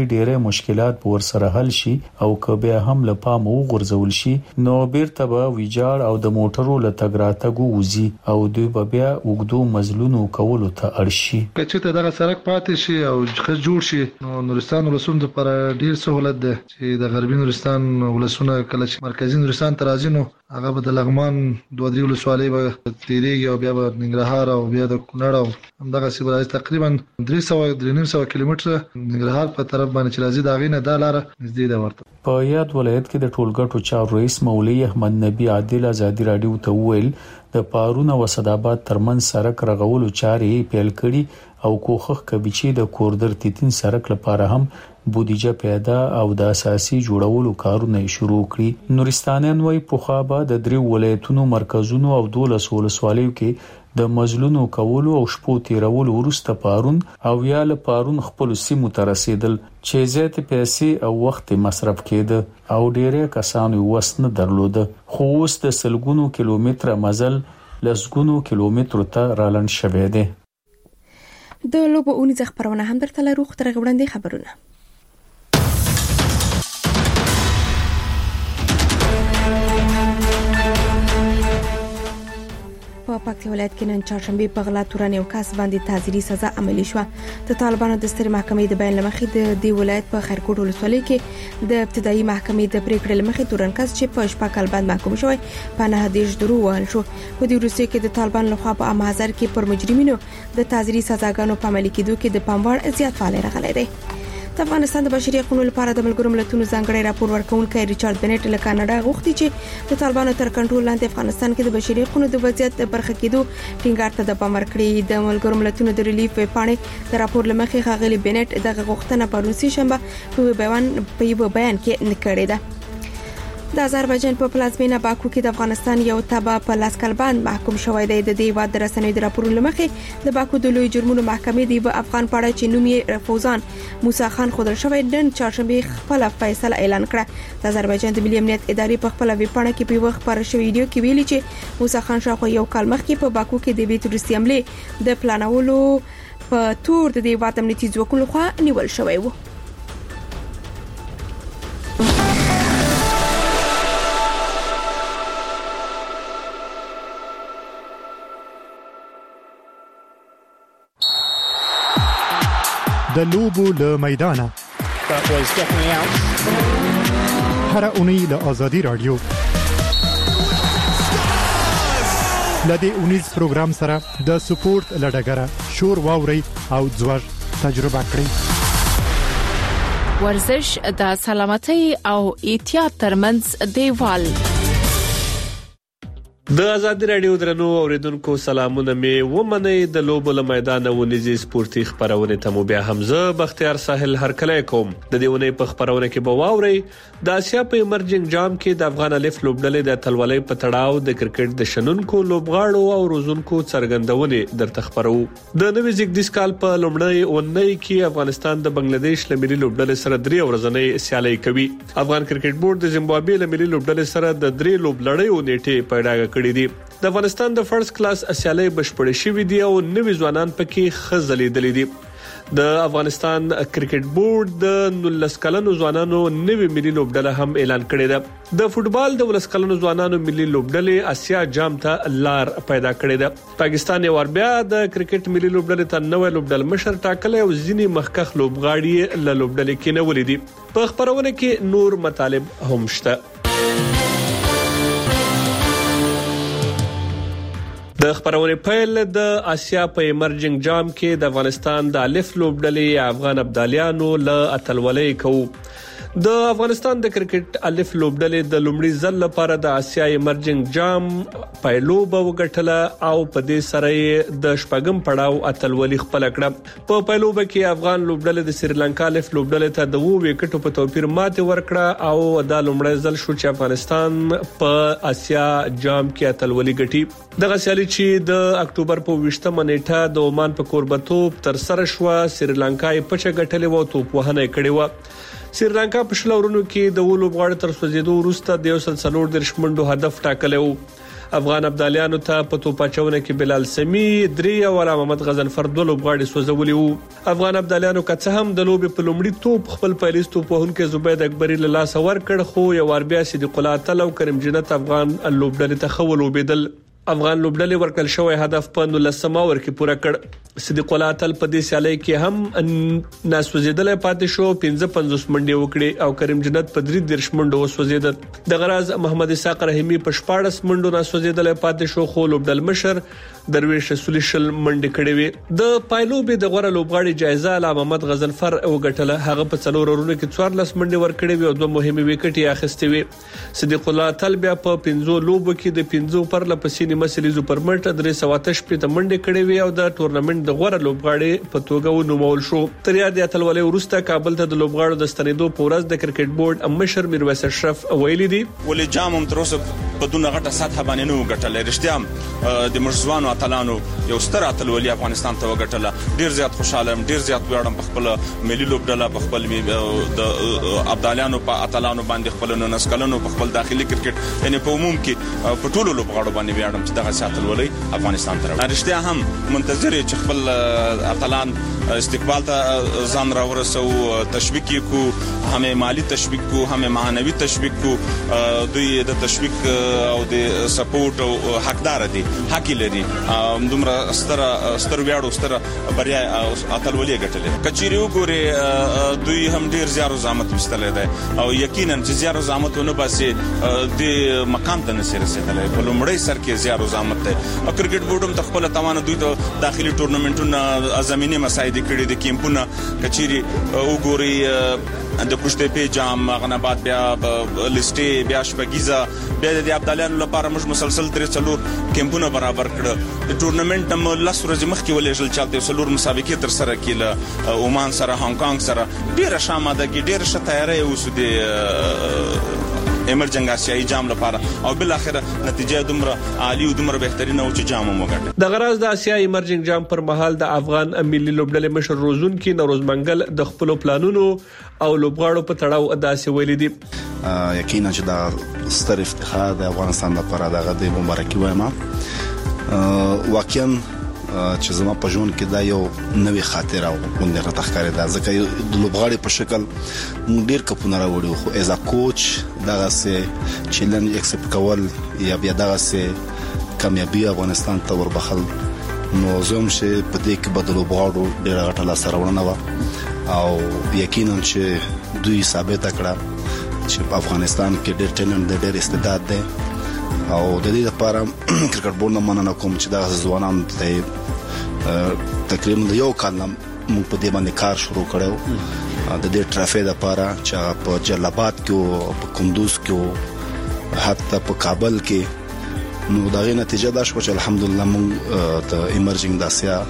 مشکلات په ورسره حل شي او کبه هم له پام وغورځول شي نو بیرته به ویجاړ او د موټرو له تګراتګو وزي او دوی به بیا وګدو مزلونو کولو ته اړ شي. کچې ته دغه سړک پاتې شي او ښه جوړ شي نو نورستان ولسونو لپاره ډیر سہولت ده چې د غربي نورستان ولسونه کله چې مرکزی نورستان ته راځي نو هغه به د لغمان دوه درې ولسوالۍ به تیریږي او بیا به ننګرهار او بیا د کونړ او همدغه سی راځي تقریبا درې سوه درې نیم سوه کیلومتره ننګرهار په طرف باندې چې راځي دا غینه د لار نږدې ده ورته. په یاد ولایت کې د ټولګټو چارو رئیس مولوی احمد نبی عادل ازادي رادیو ته ویل د پارون او صداباد ترمن سرک رغولو چارې پیل کړي او کوخخ کبي چې د کوردر تیتین سرک لپاره هم بودیجه پیدا او د اساسي جوړولو کارونه شروع کړي. نورستانیان وای په خابه د درې ولایتونو مرکزونو او دولس ولسوالیو کې د مزلونو کولو او شپو تیرولو ورسته پارون او یا له پارون خپل سیمو ته رسیدل چې زیات پیسې او وخت مصرف کېده او ډېر کسانو وسنه درلود خو اوس د سلګونو کیلومتره مزل لسګونو کیلومترو ته رالند شوه دی. د لوبو اونیز خبرونه هم درته لرو خو تر غوړندې خبرونه په پکتیا ولایت کې نن چهارشنبه په غلا تورن یو کس باندې تعزیري سزا عملي شوه. د طالبانو د سترې محکمې د بیان لمخې د دې ولایت په خیرکوټ ولسوالۍ کې د ابتدایي محکمې د پریکړې لمخې تورن کس چې په شپه کال باندې محکوم شوی په نه دیش درو وهل شو. په دې وروسته کې د طالبان لخوا په عام حاضر کې پر مجرمینو د تعزیري سزاګانو په عملي کېدو کې د پاموړ زیات فعال راغلی دی. د افغانستان د بشري حقوقو لپاره د ملګرو ملتونو ځانګړی راپور ورکونکي ریچارډ بنټ له کاناډا غوښتي چې د طالبانو تر کنټرول لاندې افغانستان کې د بشري حقوقو د وضعیت برخه کېدو ټینګار ته د پام ورکړي. د ملګرو ملتونو د ریلیف ویبپاڼې د راپور لمخې ښاغلي بنټ دغه غوښتنه په روسي شنبه په بیان په یو بیان کې نکړې ده. د آذربایجان په پلازمینه باکو کې د افغانستان یو تبع په لاس کلبند محکوم شوی دی. د دې واد رسنۍ د راپورونو لمخې د باکو د لوی جرمونو محکمې دی په افغان پاړه چې نوم یې فوزان موسی خان خودل شوی نن چهارشنبه خپل فیصله اعلان کړه. د آذربایجان د ملي امنیت ادارې په خپل ویبپاڼه کې په وخت پر شوی ویډیو کې ویلي چې موسی خان شاوخوا یو کال مخکې په باکو کې د بیت روسي حمله د پلانولو په تور د دې واد امنیتي ځواکونو خوا نیول شوی و. د لوبو له میدانه هر اونۍ له آزادي رادیو لدې اونیز پروګرام سره د سپورت لډګره شور واوري او ځوړ تجربه کړئ. ورزش د سلامتۍ او احتیاط ترمنځ دیوال. د آزادي رادیو درنو اوریدونکو سلامونه می ومنئ. د لوبو له میدانه ونیزي سپورتي خبرونه ته مو بیا حمزه بختیار ساحل هرکلی کوم. د دې ونې په خبرونه کې به واوري د اسیا په ایمرجنګ جام کې د افغان الف لوبډلې د تلولۍ په تړاو د کرکټ د شنونکو لوبغاړو او روزونکو څرګندونه درته خبرو. د نوي زیږدیز کال په لومړۍ اونۍ کې افغانستان د بنگلاديش له ملي لوبډلې سره درې ورځنۍ سیالي کوي. افغان کرکټ بورډ د زیمبابوې له ملي لوبډلې سره د درې لوبلړیو نیټه پیدا کړې دي. د افغانستان د فرست کلاس سیالي بشپړې شوې دي او نوي ځوانان پکې خزلېدلې دي. د افغانستان کرکټ بورډ د نولس کلنو ځوانانو نوي ملي لوبډله هم اعلان کړې ده. د فوتبال د ولس کلنو ځوانانو ملي لوبډلې اسیا جام ته لار پیدا کړې ده. پاکستان یو ور بیا د کرکټ ملي لوبډلې ته نوې لوبډل مشر ټاکلې او ځینی مخکخ لوبغاړي له لوبډلې کې نه ولیدي. په خبرونه کې نور مطالب هم شته. د خبرونه پیل د اسیا په ایمرجنګ جام کې د افغانستان د الف لوبډلې افغان ابدالیانو له اتلولۍ کوي. د افغانستان د کرکټ الف لوبډلې د لومړي ځل لپاره د اسیا ایمرجنګ جام پایلوبه وګټله او په دې سره د شپږم پړاو اتلولي خپل کړه. په پایلوبه کې افغان لوبډلې د سریلانکا الف لوبډلې ته د وو وکټو په توپیر ماته ورکړه او د لومړي ځل شو چې افغانستان په اسیا جام کې اتلولي ګټي. دغه سیالي چې د اکتوبر په ویشتمه نیټه د عمان په کوربتوب تر سره شو. سریلانکا یې پچه ګټلې و توپ وهنه کړې و. سریلانکا په شلورونو کې د ولوبغاړو تر سوځېدو وروسته د یو سل څلور د شمنډو هدف ټاکلی و. افغان ابدالیانو ته په توپاچونه کې بلال سمی درې او محمد غزنفر دوه لوبغاړي سوځولي وو. افغان ابدالیانو که څه هم د لوبې په لومړي توپ خپل پیلیس توپوهونکو زبید اکبری له لاس ور کړ، خو یو ور بیا صدیق الله تعالی او کریم جنت افغان لوبډلې ته خول وبیدل. افغان لوبډلې ورکل شوی هدف په نولسم اور کې پوره کړ. صدیق الله تعالی په دې سیالي کې هم ناسوځیدل پاتې شو، پنځه پنځوس منډې وکړي او کریم جنت په درې دیرش منډو وسوځیدل. د غراز محمد اسحاق رحیمی په شپاړس منډو ناسوځیدل پاتې شو، خو لوبډل مشر درویش رسول شل منډې کړې وي. د پایلوبې د غوړه لوبغاړي جایزه له محمد غزنفر وګټله. هغه په څلور ورونو کې څوارلس منډې ورکړې وي او دوه مهمه وکټې اخیستې وي. صدیق الله تعالی بیا په پنځو لوبو کې د پنځو پر لپسینی مسلې پر مټ درې سو آتش په منډه کړې وي او د ټورنمنت د غوړه لوبغاړي په توګه ونومول شو. تر یاد اتلولې ورسته کابل ته د لوبغاړو د ستنېدو په ورځ د کرکټ بورډ مشر میرویس اشرف ویلي دي ولې جام هم تر اوسه په دونه غټه سطح باندې نه وګټل. رښتیا د مرزوانو اتلانو یو ستر اتلولي افغانستان ته وګټله. ډیر زیات خوشاله ام، ډیر زیات ویاړم په خپل ملي لوبډله، په خپل د ابدالیانو په اتلانو باندې، خپل نسکلونو په خپل داخلي کرکټ یعنی په عموم کې په ټولو لوبغاړو باندې ویاړم چې دغه اتلولي افغانستان ته راوړي. رښتیا هم منتظر چې خپل اتلان استقبال ته ځان راورسو، تشویق کو، هم مالی تشویق کو، هم معنوي تشویق کو. دوی د تشویق او د سپورټ او حقدار دي، حق لري. دومره ستر ستر ویاړو ستر بریا اتلولي ګټلې. کچيري وګوري دوی هم ډیر زیارو زحمت وستلې ده او یقینا چې زیارو زحمتونه باسي د مقام ته نشي رسیدلای. په لومړی سر کې زیارو زحمت ده. کرکټ بورډ هم خپل توانه دوی ته داخلي ټورنمنټونه زميني مساعده کړي دي. کیمپونه کچيري وګوري د پښتې په جام غنبات بیا لسټي بیا شپګیزه بیا د ابدالیانو لپاره موږ مسلسل درې څلور کیمپونه برابر کړ. د ټورنمنت هم لس ورځې مخکې ولېږل چالتې څلور مسابقې تر سره کړل، عمان سره، هانګ کانګ سره. ډیره شامده کې ډیره ښه تیاری اوسه د ایمرجنګ آسیایي جام لپاره او بل اخر نتیجه دومره عالی او دومره بهترینه او چې جام وګټل. د غراز د آسیایي ایمرجنګ جام پر مهال د افغان ملي لوبډلې مشر روزون کې نوروز منګل د خپل پلانونو او لوبغاړو په تړاو اداسي ویلي دي. یقینا چې دا ستر افتخار د افغانستان لپاره دغه د مبارکي وایم. واقعا چې زما په ژوند کې دا یو نوې خاطره او مونږ راته ښکاري دا ځکه د لوبغاړي په شکل مونږ ډیر کپونه راوړو، خو ایز ا کوچ دغه سه چیلنج ایکسپټ کول یا بیا دغه سه کامیابی افغانستان ته وربخل نو زوم شه په دې کې بدلو لوبغاړو ډیر غټه لاسرونه و او یقینا چې دوی ثابت کړه چې په افغانستان کې ډیر ټیلنټ دی، ډیر استعداد دی او د دې لپاره کرکټ بورډ نه مننه کوم چې دا ځوانان ته تقریبا یو کال موږ په دې باندې کار شروع کړو د دې ټرافي لپاره چې په جلال کې او په کندوز کې حتی په کابل کې نو دا غي نتیجه دا شو چې الحمدلله موږ د ایمرجنګ داسیا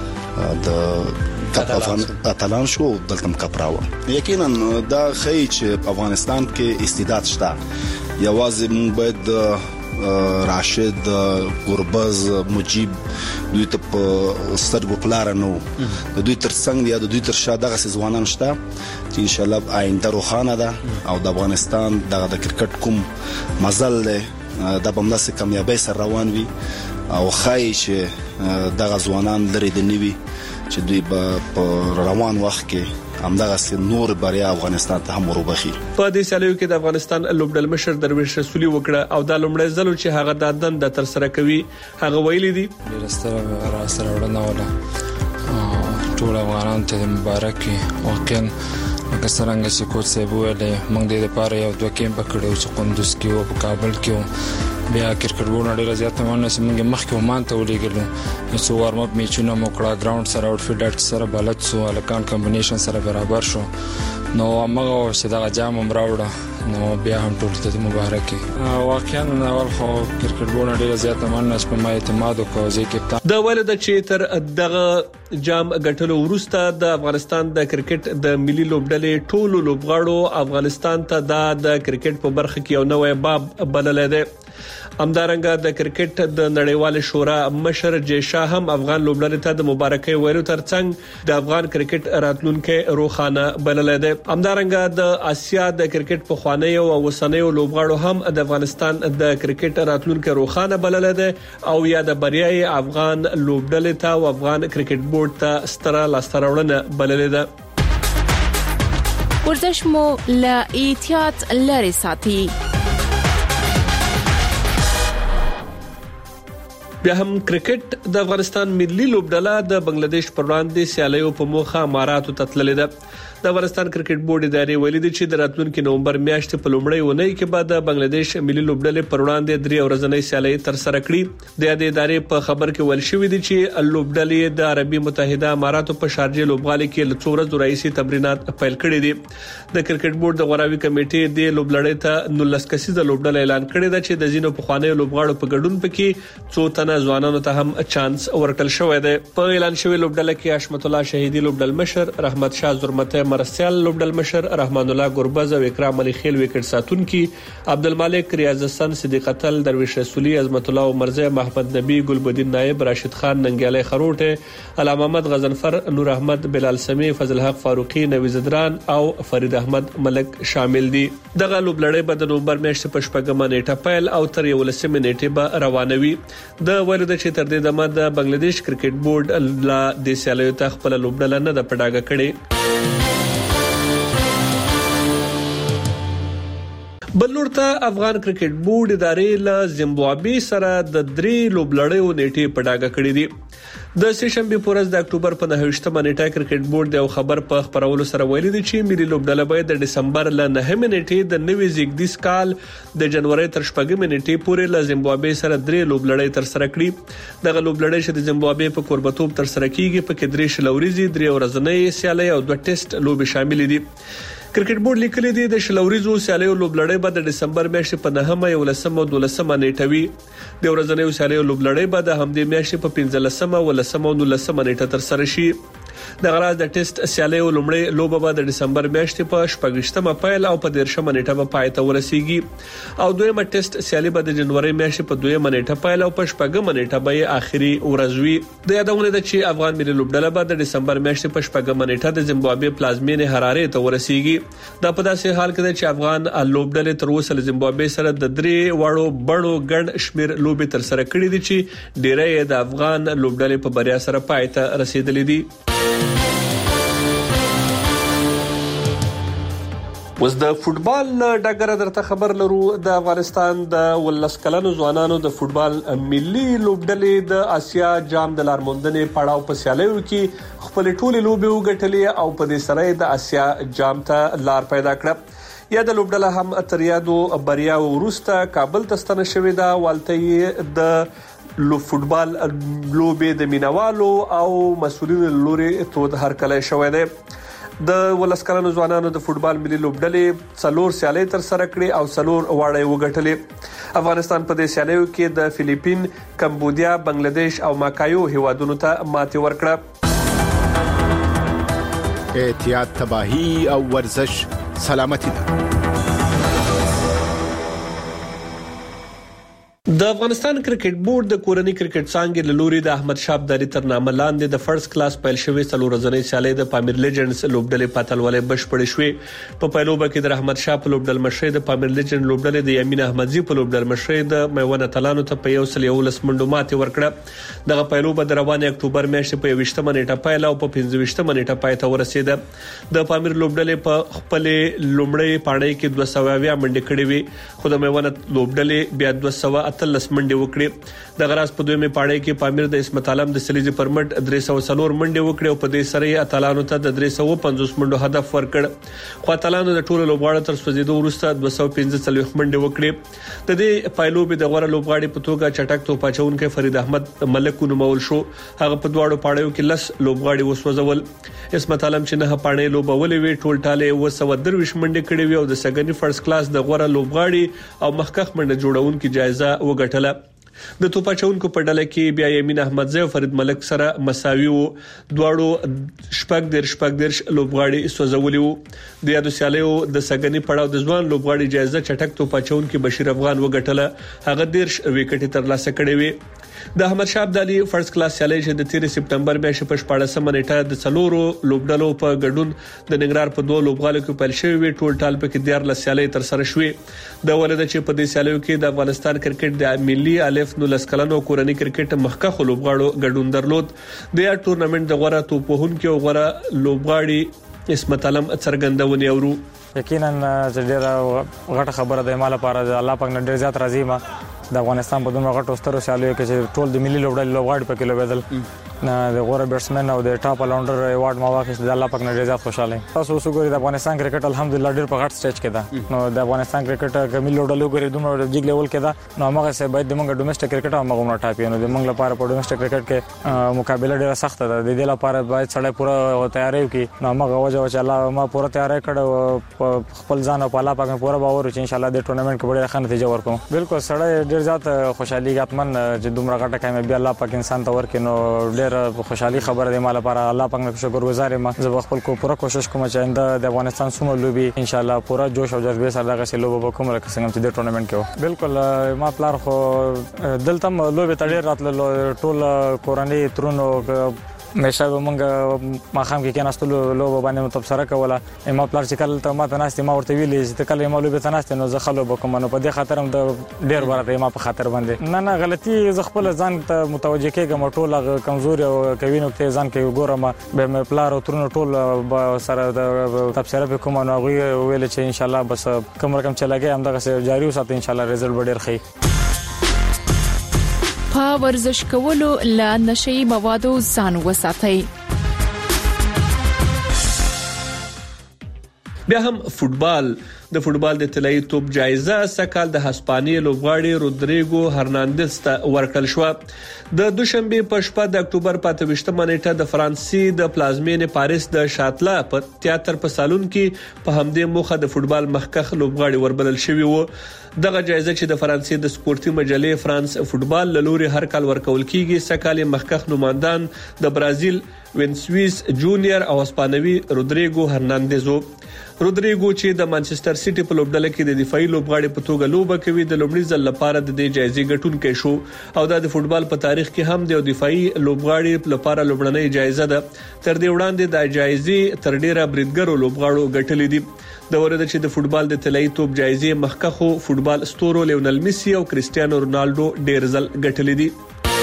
د کپ افغان اتلان شو دلته کپراو. یقینا دا خی چې په افغانستان کې استعداد شته. یوازې موږ باید راشد، ګوربز، مجيب دوی ته په سترګو پلار نه د دوی ترڅنګ یا د دوی تر شا دغه ځوانان شته چې ان شاء الله آینده روښانه ده او د افغانستان دغه د کرکټ کوم مزل له د بملاسه کامیابی سره روان وي او خای چې دغه ځوانان لري د نیوي چې دوی په روان وخت کې همدغه سي نور بریا افغانستان ته هم وربخي. په دې سالیو کې د افغانستان لوبډل مشر درویش رسولي وکړه او د لومړی ځل چې هغه د دند د تر سره کوي هغه ویلي دي ډیرستره را سره وړاندې ولا ټول افغانان ته مبارک واقعا لکه څنګه چې کوچ صاحب ویلې موږ د لپاره یو دوه کېمپ کړو چې قندوز کې او په کابل کې بیا کرکټ بورډ ډیر زیات مانه چې موږ مخکې ومان ته ولېګلو چې وارم اپ میچونه مو کړه ګراوند سره آوټ فیټ سره بلد سو الکان کمبینیشن سره برابر شو نو موږ چې دا جام هم راوړه نو بیا هم ټول ته مبارک واقعا اول خو کرکټ بورډ ډیر زیات مانه چې په ما اعتماد وکړ چې کپټان د ولید چې تر دغه جام غټلو ورسته د افغانستان د کرکټ د ملي لوبډلې ټولو لوبغاړو افغانستان ته د کرکټ په برخه کې یو نوې باب بلل دی. همدارنګه د کرکټ د نړیوال شورا مشر جیشا هم افغان لوبډلې ته د مبارکۍ ویلو ترڅنګ د افغان کرکټ راتلونکي روخانه بللې ده. همدارنګه د اسیا د کرکټ په خوانی او وسنیو لوبغاړو هم د افغانستان د کرکټ راتلونکي روخانه بللې ده او یا د بریای افغان لوبډلې ته او افغان کرکټ بورډ ته ستره لاستراوړنه بللې ده. ورزش مو له احتیاط لري ساتي. بیا هم کرکټ د افغانستان ملي لوبډله د بنگلاديش پر وړاندې سیالیو په موخه اماراتو ته تللې ده. د افغانستان کرکټ بورډ ادارې ویلي دي چې د راتلونکي نومبر میاشتې په لومړۍ اونۍ کې به د بنگلاديش ملي لوبډلې پر وړاندې درې ورځې سیالي تر سره کړي. د دې ادارې په خبر کې ویل شوی دی چې لوبډلې د عربي متحده اماراتو په شارجه لوبغالي کې له څو ورځې راهیسې تمرینات پیل کړي دي. د کرکټ بورډ د غوراوي کمیټې د لوبډلې ته نولس کسیزه لوبډله اعلان کړې ده چې د زینو په خوانی لوبغاړو په ګډون پکې څو تنه ځوانانو ته هم چانس ورکړل شوی دی. په اعلان شوی لوبډله کې حشمت الله شهیدی لوبډل مشر، رحمت شاه زرمته مرسیال لوبډل مشر، رحمان الله ګربز او اکرام علي خیل وکټ ساتونکي، عبدالمالک ریاض حسن، صدیق قتل، درویش رسولي، عظمت الله عمرزه، محمد نبی، ګلبدین نائب، راشد خان ننګیالی خروټه، علامه محمد غزنفر، نور احمد، بلال سمی، فضل حق فاروقي، نویز دران او فرید احمد ملک شامل دي. دغه لوبلړۍ به د نومبر میاشتې په شپږمه نیټه پیل او تر یولسمې نیټې به روانوي. د ولود چې تر دې دمه د بنگلاديش کرکټ بورډ لا د سیالیو ته خپل لوبډله نه د پډاګه کړي. بلورته افغان کرکټ بورډ ادارې له زیمبابوې سره د درې لوبلړیو نیټې پډاګه کړې دي. د سشنبه پورز د اکتوبر په نهمه نیټه کرکټ بورډ د خبر په خبرولو سره ویلي دي چې ملي لوبډله به د دسمبر ل نهمه نیټې د نوي زیګدیس کال د جنوري تر شپږمې نیټې پورې له زیمبابوې سره درې لوبلړۍ تر سره کړي. دغه لوبلړۍ چې د زیمبابوې په قربتوب تر سره کیږي په کې درې شلوريزي درې ورځنۍ سیالي او دوه ټیسټ لوبې شامل دي. کرکټ بورډ لیکلي دی د شلوريزو سیالیو لوبلړۍ به د دسمبر میاشتې په نهمه یولسمه او دولسمه نیټه وي. د ورځنیو سیالیو لوبلړۍ به د همدې میاشتې په پنځلسمه ولسمه او نولسمه نیټه تر سره شي. د غراز د ټیسټ سیالیو لومړی لوبه به د دسمبر میاشتې په شپږشتمه پیل او په دیرشمه نیټه به پای ته ورسیږي او دویمه ټیسټ سیالي به د جنوري میاشتې په دویمه نیټه پیل او په شپږمه نیټه به اخري ورځ وي. د یادونه ده چې افغان ملي لوبډله به د دسمبر میاشتې په شپږمه نیټه د زیمبابوې پلازمینې حرارې ته ورسیږي. دا په داسې حال کې ده چې افغان لوبډلې تر اوسه له زیمبابوې سره د درې وړو بڼو ګڼ شمیر لوبې تر سره کړې دي چې ډېری د افغان لوبډلې په بریا سره پای ته رسیدلې دي. وز د فوتبال ډګر درته خبر لرو. د افغانستان د ولس کلنو ځوانانو د فوتبال ملي لوبډلې د آسیا جام د لارموندنې پړاو په سیالیو کې خپل ټولې لوبې وګټلې او په دې سره د آسیا جام ته لار پیدا کړه. یا د لوبډله هم تر یادو بریا وروسته کابل ته ستنه شوې ده. والته د لو فوتبال لوبې د مینوالو او مسؤلینو لوري تود هرکله شوې ده. د ولسکلانو ځوانانو د فوتبال ملي لوبډلې څلور سیالۍ تر سره کړې او څلور واړې وګټلې. افغانستان په دې سیالیو کې د فلیپین، کمبودیا، بنگلاديش او ماکایو هیوادونو ته ماتې ورکړه. احتیاط، تباہی او ورزش سلامتی ده. د افغانستان کرکټ بورډ د کورنۍ کرکټ څانګې له لوري د احمد شاه ابدالي تر نامه لاندې د فرست کلاس پیل شوی څلور ورځې سیالي د پامیر لیجنډز لوبډلې پاتلولې بشپړې شوې. په پیلوبه کې د احمد شاه په لوبډل مشرۍ د پامیر لیجنډ لوبډلې د یمین احمدزي په لوبډل مشرۍ د میونه تلانو ته په یو سل یو لس منډو ماتې ورکړه. دغه پیلوبه د روانې اکتوبر میاشتې په یوشتمه نیټه پیل او په پنځويشتمه نیټه پای ته ورسیده. د پامیر لوبډلې په خپل لومړی پاڼې کې دوه سوه اویا منډې کړې وي خو د میونه لوبډلې بیا دوه سوه اتلس منډې وکړې. د غراس په دویمه پاڼې کې پامیر د اسمت عالم د سلیزي پرمټ درې سوه څلور منډې وکړې او په دې سره یې اتلانو ته د درې سوه پنځوس منډو هدف ورکړ. خو اتلانو د ټولو لوبغاړو تر سوځیدو وروسته دوه سوه پنځه څلوېښت منډې وکړې. د دې پایلوبې د غوړه لوبغاړي په توګه چټک توپ اچونکي فرید احمد ملک نومول شو. هغه په دواړو پاړیو کې لس لوبغاړي وسوځول. اسمت عالم چې نه پاڼې لوبولې وی ټول ټاله و سو درویش منډې کړې وی او د سګنی فرست کلاس د غوړه لوبغاړي او مخکخ منډه جوړونکو جایزه وګټله. د توپ اچونکو په ډله کې بیا یمین احمدزی او فرید ملک سره مساوي وو. دواړو شپږ در شپږ در لوبغاړي سوځولي وو. د یادو سیالیو د سګنی پړاو د ځوان لوبغاړي جایزه چټک توپ اچونکو بشیر افغان وګټله. هغه دیرش وکټ ترلاسه کړې وي. د احمد شاه ابدالي فرست کلاس سیالي چې د تیر سپټمبر میاشتې په شپږمه نیټه د څلورو لوبډلو په ګډون د ننګرهار په دوه لوبغالو کې پیل شوی وي. ټول ټال په کې دیار لسیالي تر سره شوې. د ولادت چې په دې سیالیو کې د افغانستان کرکټ د ملي الف نو لسکلنو کورنۍ کرکټ مخکخ لوبغاړو ګډون درلود. د یا ټورنمنت د غوړه توپوهونکو او غوړه لوبغاړي اسمت علم څرګندونې اورو. یقینا چې ډیره غټه خبره ده مال لپاره د الله پاک نه ډیر زیات راضي ما د افغانستان په دومره غټو سترو سیالیو کې چې ټول د ملي لوبډلې لوبغاړي پکې لوبېدل. د غوره بیټسمن او د ټاپ الاونډر ایوارډ ما واخیست. د الله پاک نه ډیر زیات خوشاله یم. تاسو اوس وګورئ د افغانستان کرکټ الحمدلله ډیر په غټ سټیج کې ده. نو د افغانستان کرکټ کمل لوبډلو ګوري دومره جګ لیول کې ده. نو هغه څه باید د موږ ډومېسټک کرکټ او موږ ټاپي نو د موږ لپاره په ډومېسټک کرکټ کې مقابله ډیره سخته ده. د دې لپاره باید سړی پوره تیاری وکړي. نو موږ وجه چې الله ما پوره تیاری کړو خپل ځان او په الله پاک پوره باور چې ان شاء الله د ټورنمنت کې ډیره ښه نتیجه ورکوم. بالکل سړی ډیر زیات خوشحالي غاتمن چې دومره غټه کامیابی الله پاک انسان ته ورکړي. نو ډیر خوشحالي خبره دی مال لپاره. الله پاک نه شکرګزار یم. زه خپل کو پوره کوشش کوم چې آینده د افغانستان سومو لوبي ان شاء الله پوره جوش او جذبه سره دغه لوب وکوم لکه څنګه چې د ټورنمنت کې و. بالکل ما پلار خو دلته لوبي تړي راتلل ټول کورنۍ ترونو مېشه مونږ ماخام کې کېناستلو لوب باندې متبصره کوله. ما پلار چې کله ته ما ته ناستې ما ورته ویلې چې کله ما لوب ته ناستې نو زه خلو بکوم. نو په دې خاطر هم د ډیر ورته ما په خاطر باندې نه نه غلطي زه خپل ځان ته متوجه کېږم. ټول کمزوري او کوي نو ته ځان کې ګورم به مې پلار او ترونو ټول سره د تبصره وکوم. نو هغه ویل چې ان شاء الله بس کوم رقم چې لګي هم دغه جاری وساتئ ان شاء الله رزلټ به ډیر ښه. په ورزش کولو له نشي موادو ځان وساتئ. بیا هم فوتبال. د فوتبال د طلایي توپ جایزه سکهال د هسپانیې لوبغاړي رودریګو هرناندز ته ورکړل شو. د دوشنبه په شپه د اکتوبر په اتهمه نیټه د فرانسې د پلازمینې پاریس د شاتلا په تیاتر په سالون کې په همدې موخه د فوتبال مخکخ لوبغاړي وربلل شوی وو. دغه جایزه چې د فرانسې د سپورتي مجلې فرانس فوتبال لوري هر کال ورکول کیږي. سکهال مخکخ نوماندان د برازیل وینسویس جونیور او اسپانوي رودریګو هرناندز وو. رودریګو چې د مانچستر سيټي په لوبډله کې د دفاعي لوبغاړي په توګه لوبه کوي د لومړي ځل لپاره د دې جایزې ګټونکی شو او د فوتبال په تاریخ کې هم د دفاعي لوبغاړي لپاره لومړنۍ جایزه ده. تر دې وړاندې د جایزې تر ډیره بریدګرو لوبغاړو ګټلې دي. د ورته چې د فوتبال د طلایي توپ جایزې مخکخو فوتبال ستورو لیونل میسي او کریسټیانو رونالډو ډیر ځل ګټلې دي.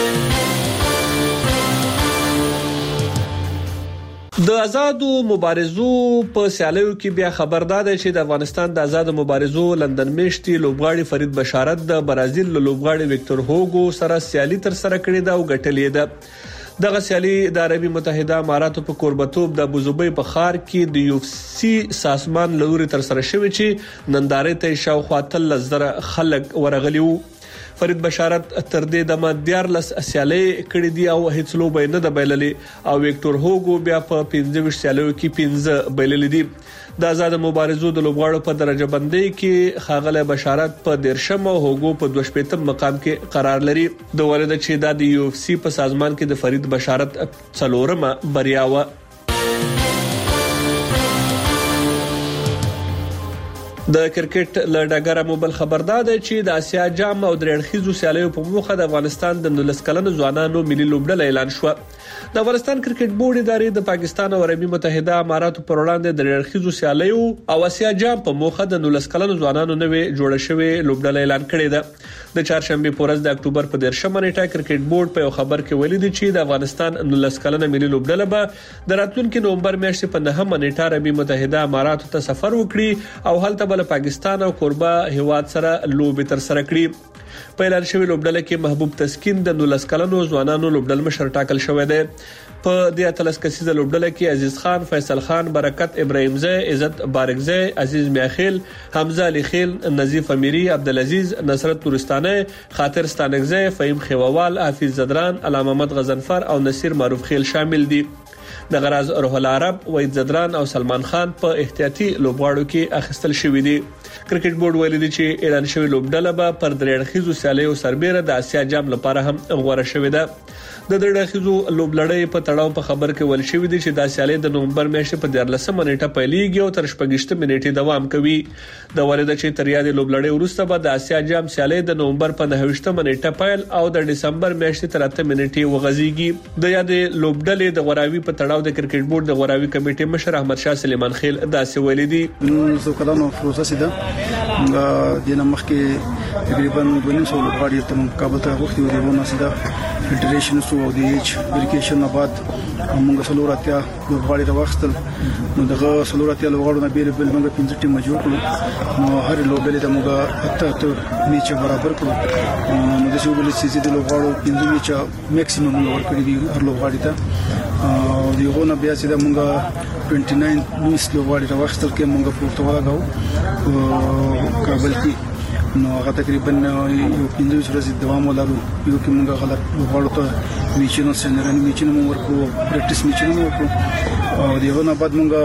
د آزادو مبارزو په سیالیو کې بیا خبردار دی چې د افغانستان د آزادو مبارزو لندن میشتي لوبغاړي فرید بشارت د برازیل لوبغاړي وکټور هوګو سره سیالي تر سره کړې ده او ګټلې ده. دغه سیالي د عربي متحده اماراتو په کوربتوب د ابوظبي په ښار کې د یو اف سی سازمان لوري تر سره شوی چې نندارې ته شاوخوا تل زره خلک ورغلي وو. فرید بشارت تر دې د مدیارلس سیالي کړې دي او هیڅ لوب نه د بایللې او وکټور هوګو بیا په پنځه سیالیو کې پنځه بایللې دي. د آزاد مبارزو د لوبغاړو په درجه بندي کې خاغله بشارت په دیرشم او هوګو په دوه شپږم مقام کې قرار لري. د ولادت چې د یو اف سی په سازمان کې د فرید بشارت څلورمه بریا و. د کرکټ لړډګر موبایل خبردار دی چې د اسیا جام او درېړخیزو سیالیو په موخه د افغانستان د نولس کلنو ځوانانو ملي لوبډله اعلان شو. د افغانستان کرکټ بورډ ادارې د پاکستان او عربي متحده اماراتو پر وړاندې د درېړخیزو سیالیو او اسیا جام په موخه د نولس کلنو ځوانانو نوې جوړه شوې لوبډله اعلان کړې ده. د چهارشنبه په ورځ د اکتوبر په دیرشمه نیټه کرکټ بورډ په یو خبر کې ویلي دی چې د افغانستان نولس کلنه ملي لوبډله به د راتلونکي نومبر میاشتې په نهمه نیټه عربي متحده اماراتو ته سفر وکړي او هلته بل پاکستان او کوربه هیواد سره لوبي تر سره کړي. په اعلان شوی لوبډله کې محبوب تسکین د نولس کلنو ځوانانو لوبډل مشر ټاکل شوی دی. په دې اتلس کسیزه لوبډله کې عزیز خان، فیصل خان، برکت ابراهیمزی، عزت بارکزی، عزیز میاخیل، حمزه علی خیل، نظیف امیری، عبدالعزیز، نصرت تورستانه، خاطر ستانکزی، فهیم خیووال، حافظ زدران، علامه محمد غزنفر او نصیر معروف خیل شامل دي. د غراز روح العرب وحید زدران او سلمان خان په احتیاطي لوبغاړو کې اخیستل شوې دي. کرکټ بورډ ویلي دی چې اعلان شوی لوبډله به پر درېړخیزو سیالیو سربېره د اسیا جام لپاره هم غوړه شوې ده. د درېړخیزو لوبلړۍ په تړاو په خبر کې ول شوې دي چې د سیالۍ د نومبر میاشتې په دیارلسمه نیټه پیلېږي او تر شپږشتمه نیټې دوام کوي. د وارده چې تر یادې لوبلړۍ وروسته به د اسیا جام سیالۍ د نومبر په نهه نیټه پیل او د دسمبر میاشتې تر اتمه نیټې وغځيږي. د یادې لوبډلې د غوراوي په تړاو د کرکټ بورډ د غوراوي کمیټې مشر احمد شاه سلیمان خیل داسې ویلي دي. نو کلانو پروسس ده د نمخ کې تقریبا دوه سوه لوبغاړي ته مقابله ته وخت دی ونه سیده فدریشن سو او د ایچ ویریفیکیشن بعد موږ سلوراتیا لوبغاړي راوښتل. نو دغه سلوراتیا لوبغاړو نه بیل بل موږ پنځه ټیم جوړ کړو. نو هر لوبډلې ته موږ اته ته میچ برابر کړو. نو د څو بل سيزي د لوبغاړو پنځه میچ میکسیمم ورکړي دي هر لوبغاړي ته. او دیغه نه بیا چې موږ29 میچ لوبغاړي راوښتل کې موږ پورته ولاګو کابل کې. نو هغه تقریبا یو پنځه ورځې دوام ولرو. یو کې موږ غلط لوبغاړو ته میچونو سنرن میچونو ورکو پریکټیس میچونو ورکو. او دیغه نه بعد موږ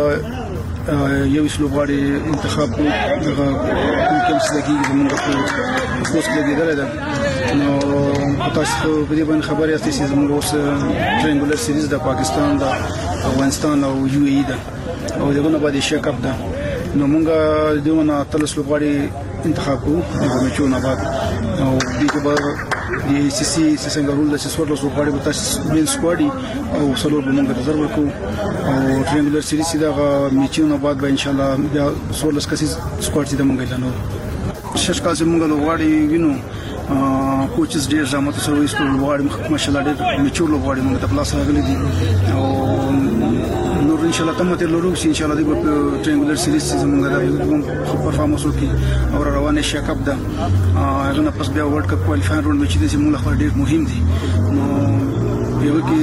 یو لوبغاړي انتخاب کړو. دغه کوم څه لګي موږ په اوس لګیدل ده. نو تاسو په دې باندې خبرې یاستئ چې موږ اوس ټرینګولر سیریز د پاکستان د افغانستان او یو ای ده او دغه نه بعد ایشیا کپ ده. نو موږ دغه تلس لوبغاړي انتخاب کوو د میچونو بعد. او دغه به د سی سی څنګه رول د سوړلو لوبغاړي به تاسو مین سکواډي او سلور به موږ رزرو کوو. او ټرینګولر سیریز دغه میچونو بعد به ان شاء الله د سوړلس کسي سکواډ چې موږ اعلانو. شش کال چې موږ لوبغاړي وینو کوچز ډیر زحمت سره وایي لوبغاړي ماشاءالله ډیر میچور لوبغاړي موږ ته پلاس راغلي دي. او نور ان شاء الله تم ته لورو ان شاء الله د ټرینګولر سیریز زموږ د پرفارمنس وکي او روانه شي کپ ده. هغه نه پس بیا ورلد کپ کوالیفایر راوند چې د موږ لپاره ډیر مهم دي. نو یو کې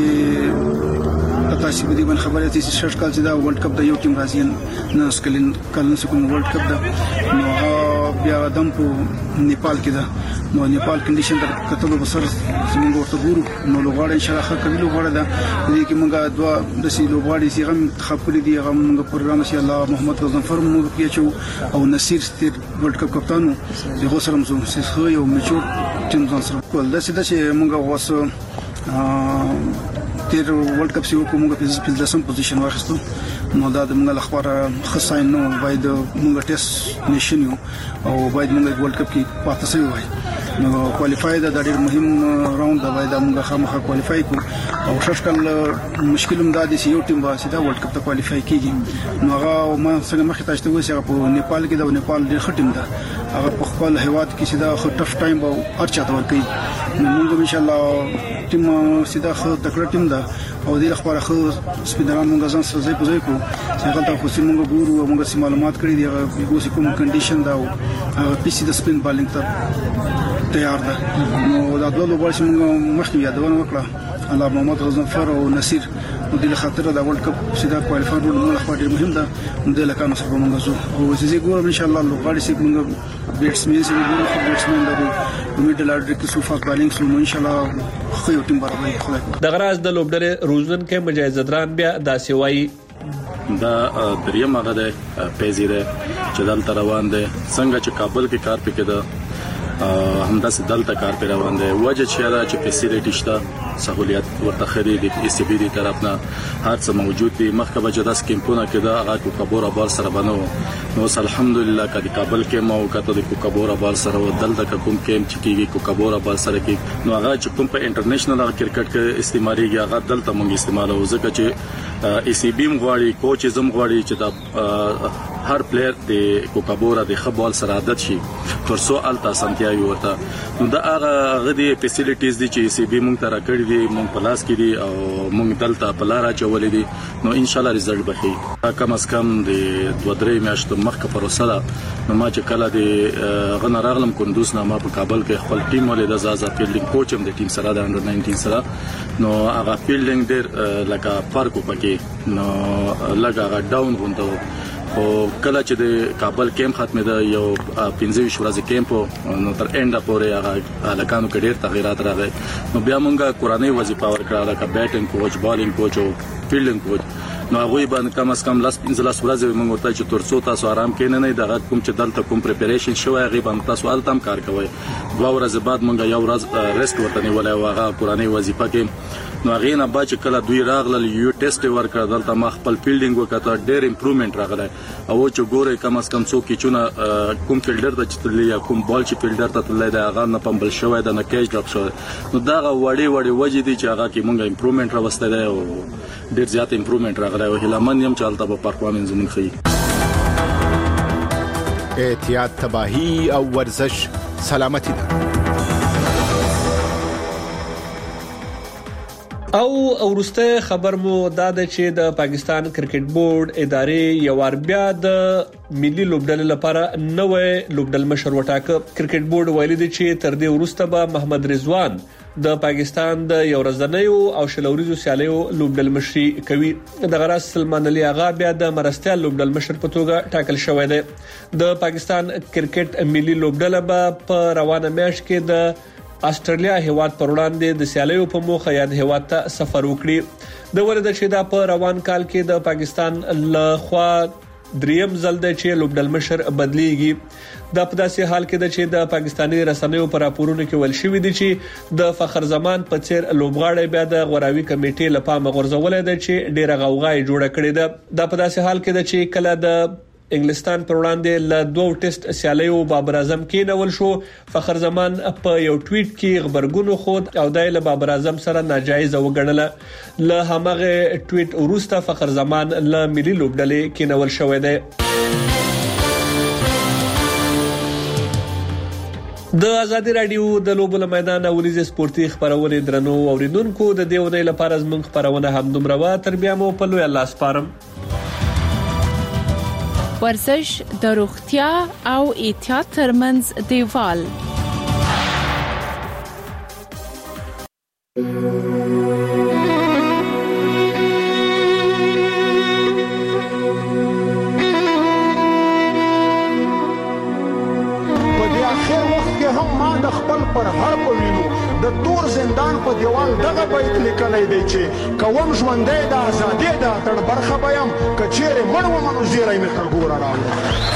تاسو به دې باندې خبرې اترې چې شش کال چې دا ورلد کپ د یو ټیم راځي نه سکلین کلن سکون ورلد کپ ده. نو بیا دم په نیپال کې ده. نو نیپال کنډیشن تر کتلو بسر زموږ ورته ګورو. نو لوغاړي ان شاء الله خپل کوي لوغاړي ده. دې کې موږ دوا د سي لوغاړي سي غم خپل دي غم موږ پروګرام شي الله محمد غزنفر موږ پیچو او نصیر ستیر ورلد کپ کپتانو دغه سره موږ سه یو میچور ټیم ځان سره کول دا چې موږ واسه تیر ورلد کپ سیو کومه په پنځم پوزیشن واخیستو. نو دا د موږ لپاره خصاین نو باید موږ ټیسټ نشین یو او باید موږ ورلد کپ کې پاتې شو وای. نو کوالیفای دا ډېر مهم راوند دا باید موږ خامخا کوالیفای کو. او شش کال مشکلم دا دي چې یو ټیم واسي دا ورلد کپ ته کوالیفای کیږي. نو هغه ما څنګه مخې تاسو ته وایي په نیپال کې دا نیپال ډېر ختم ده. هغه په خپل هیواد کې چې دا ټف ټایم به ارچا تور کوي. نو موږ ان شاء الله ټیم سیده خو تکړه ټیم ده او دې لپاره خو سپیډران موږ ځان سره ځای په ځای کو. څنګه تا خو سیمه ګورو موږ سم معلومات کړی دی هغه کوم کنډیشن دا او پی سي د سپین بالینګ ته تیار ده. نو دا ډول وګورئ چې موږ مخکې یادونه وکړه الله محمد غزنفر او نصیر. نو د خاطر دا ورلد کپ سیده کوالیفایر رول موږ لپاره ډیر مهم ده. نو د لکانو سره موږ زو او چې ګورم ان شاء الله لوغاړي چې موږ بیټسمن سره موږ بیټسمن دا میډل اورډر کې سوفاک بالینګ سره ان شاء الله خو یو ټیم برابر خلک. د غراز د لوبډلې روزن کې مجاهد زدران بیا داسې وایي دا دریم هغه د پیزیره چې دلته روان دي څنګه چې کابل کې کار پکې ده همداسې دلته کار پر روان دي. وجه چې دا چې فیسیلیټی شته سہولیت ورته خرید دي ای سی بي دي طرف نه هر څه موجود دي. مخکې به جدا سکیمپونه کې دا هغه کو کبورا بال سره بنو. نو الحمدلله کدي کابل کې مو کته د کو کبورا بال سره ودلته کوم کېم چې کیږي کو کبورا بال سره کې. نو هغه چې کوم په انټرنیشنل کرکټ کې استعماليږي هغه دلته مونږ استعمالو ځکه چې ای سی بي مغواړي کوچ زم غواړي چې دا هر پلیئر د کوکابورا د خبال سره عادت شي تر څو التا سنتیا ورته. نو دا هغه غدي فیسیلیټیز دي چې سی بي مونږ ته راکړي دي مونږ پلاس کې دي او مونږ دلته پلارا چولې دي. نو ان شاء الله رزلټ به شي کم از کم د دوه درې میاشتو مخکې پروسه ده. نو ما چې کله د غن راغلم کندوز نه ما په کابل کې خپل ټیم ولې د زازا فیلډینګ کوچ هم د ټیم سره د انډر ناینټین سره. نو هغه فیلډینګ ډېر لکه فرق وکړي. نو لکه هغه ډاون غونډه خو کله چې د کابل کیمپ ختمه ده یو پنځه ورځې کیمپ نو تر انده پورې هغه لکانو کې ډېر تغیرات راغلي نو بیا مونږه قرآنی وظیفه ورکړه لکه بیټینګ کوچ بالینګ کوچ او فیلډینګ کوچ نو هغه باندې کم از کم لاس پنځه لاس ورځې موږ ورته چې ترڅو تاسو آرام کینې نه دا کوم چې دلته کوم پریپریشن شوی هغه باندې تاسو الته هم کار کوئ دوه ورځې بعد موږ یو ورځ ریسټ ورته نیولای او هغه قرآنی وظیفه کې نو هغه نه بعد چې کله دوی راغله یو ټیسټ ورکړ دلته ما خپل فیلډینګ وکړه ډېر امپروومنت راغله او چې ګوره کم از کم څوک چې چونه کوم فیلډر ته چې یا کوم بال چې فیلډر ته تللی دا هغه نه پمبل شوی دا نه کیچ ډاپ شوی نو دا وړي وړي وجې دي چې هغه کې موږ امپروومنت راوستل دی او ډېر زیات امپروومنت راغلی او هیلمن یم چې هلته به پرفارمنس زموږ ښیي احتیاط تباهي او ورزش سلامتی ده او ورسته خبر مو دا د چې د پاکستان کرکټ بورډ ادارې یو ور بیا د ملي لوبډل لپاره نوې لوبډل مشر وټاکه کرکټ بورډ ویلي دی چې تر دې وروسته به محمد رضوان د پاکستان د یو ورځنیو او شلوريزو سیالیو لوبډل مشري کوي د غراس سلمان علي اغا بیا د مرستيال لوبډل مشر په توګه ټاکل شوی دی د پاکستان کرکټ ملي لوبډل په روانه میاشت کې د استرالیا هیواد پر وړاندې د سیالیو په موخه یاد هیواد ته سفر وکړي د ورته چې دا په روان کال کې د پاکستان له خوا دریم ځل د چې لوبډل مشر بدليږي د په داسې حال کې د چې د پاکستاني رسنیو پر راپورونو کې ول شوې دي چې د فخر زمان په څیر لوبغاړي بیا د غوراوي کمیټې لپاره غورځولې ده چې ډیره غوغای جوړه کړې ده د په داسې حال کې د چې کله د انګلستان پر وړاندې ل دوه ټیسټ سیالیو بابر اعظم کې نول شو فخر زمان په یو ټویټ کې خبرګونو خود او دایله بابر اعظم سره ناجایز وګڼله له همغه ټویټ وروسته فخر زمان ل ملي لوبډلې کې نول شوې ده د ازادي رادیو د لوبو میدان اولیز سپورتي خبرونه درنو اوریدونکو د دیونه لپاره زموږ خبرونه هم دومره وا تر بیا مو په لوی الله سپارم ورزش د روغتیا او احتیاط ترمنځ دیوال پر هر پوینو د تور زندان په دیوال دغه بیت لیکلای دی چې کوم ژوندې د ازادۍ د تړ برخه بیم کچېره مړو منو زیرای مې تر ګور راو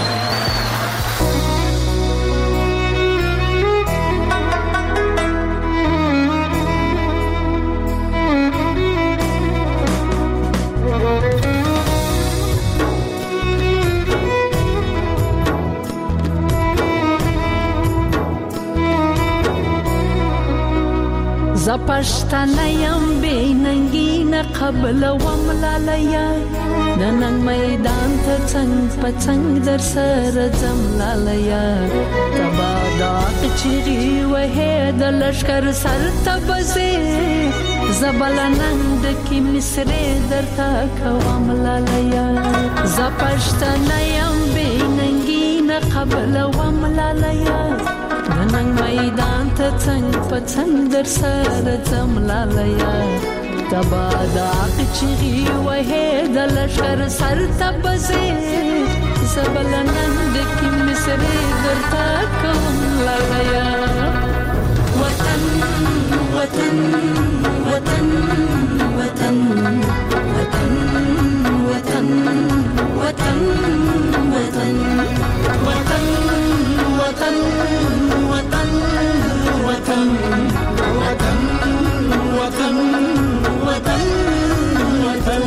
زپشتنه یم بیننگین قبل وملالیا ننن میدان ته څنګ په څنګ در سره زملالیا تبا دا چیرې وه د لشکر سر تبزه زبلنند کی مصری در تا کوملالیا زپشتنه یم بیننگین قبل وملالیا نن میدان ته څنګ په څنګ در سره زملالیا تبا دا چیرې وه د لشکر سر تبزه زبلنند کی مصری در تا کوملالیا وطن وطن وطن وطن وطن وطن وطن وطن وطن وطن وطن وطن وطن وطن وطن وطن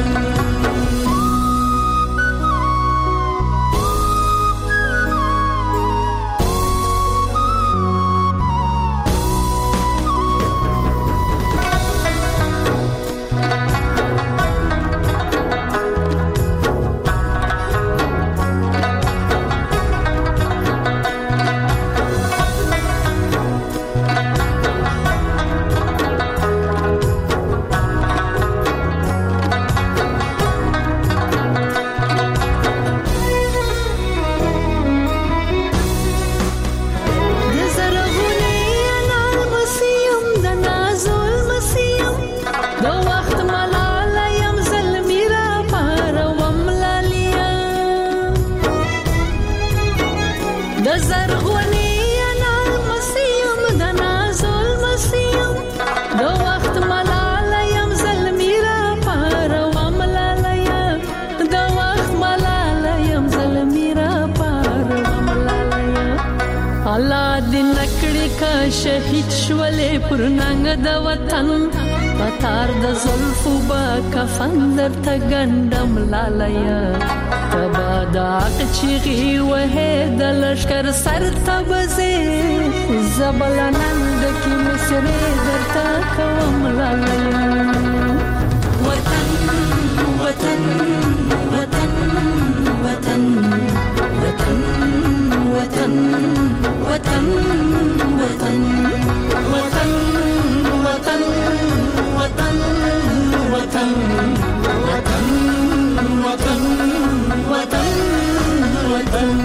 شهید شولې پر ننګ د وطن پتار د زلفو با کفن درته ګنډم لالیا تبا د حق چیغې وهې د لښکر سر ته بځې زبل ننګ کې مصرې درته کوم لالیا وطن وطن وطن وطن وطن وطن وطن وطن وطن وطن وطن وطن وطن وطن وطن وطن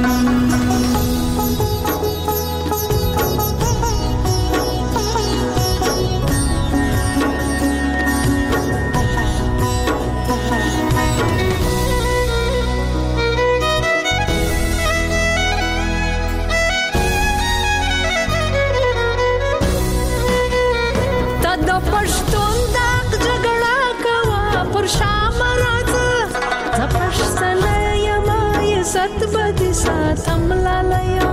ست بدی ساتم لالیا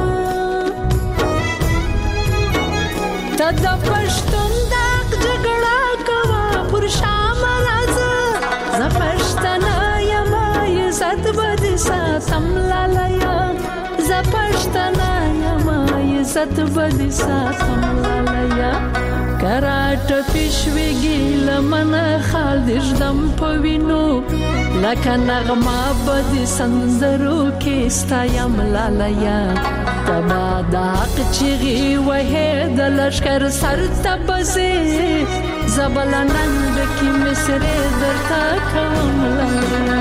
تا د پښتون داغ جګړه کوا پر شام راځه ز پښتنه یم ست بدی ساتم لالیا ز پښتنه یم ست بدی ساتم لالیا کراټ پښویږي لمن خال دښدم پوینو لکه نغمه بدی سندرو کې ستایم لالیا تبا د حق چیغې وهې د لښکر سر ته بځې زبل ننګ کې مصرې درته کوم لالیا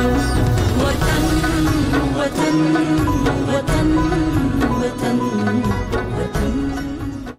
وطن وطن وطن وطن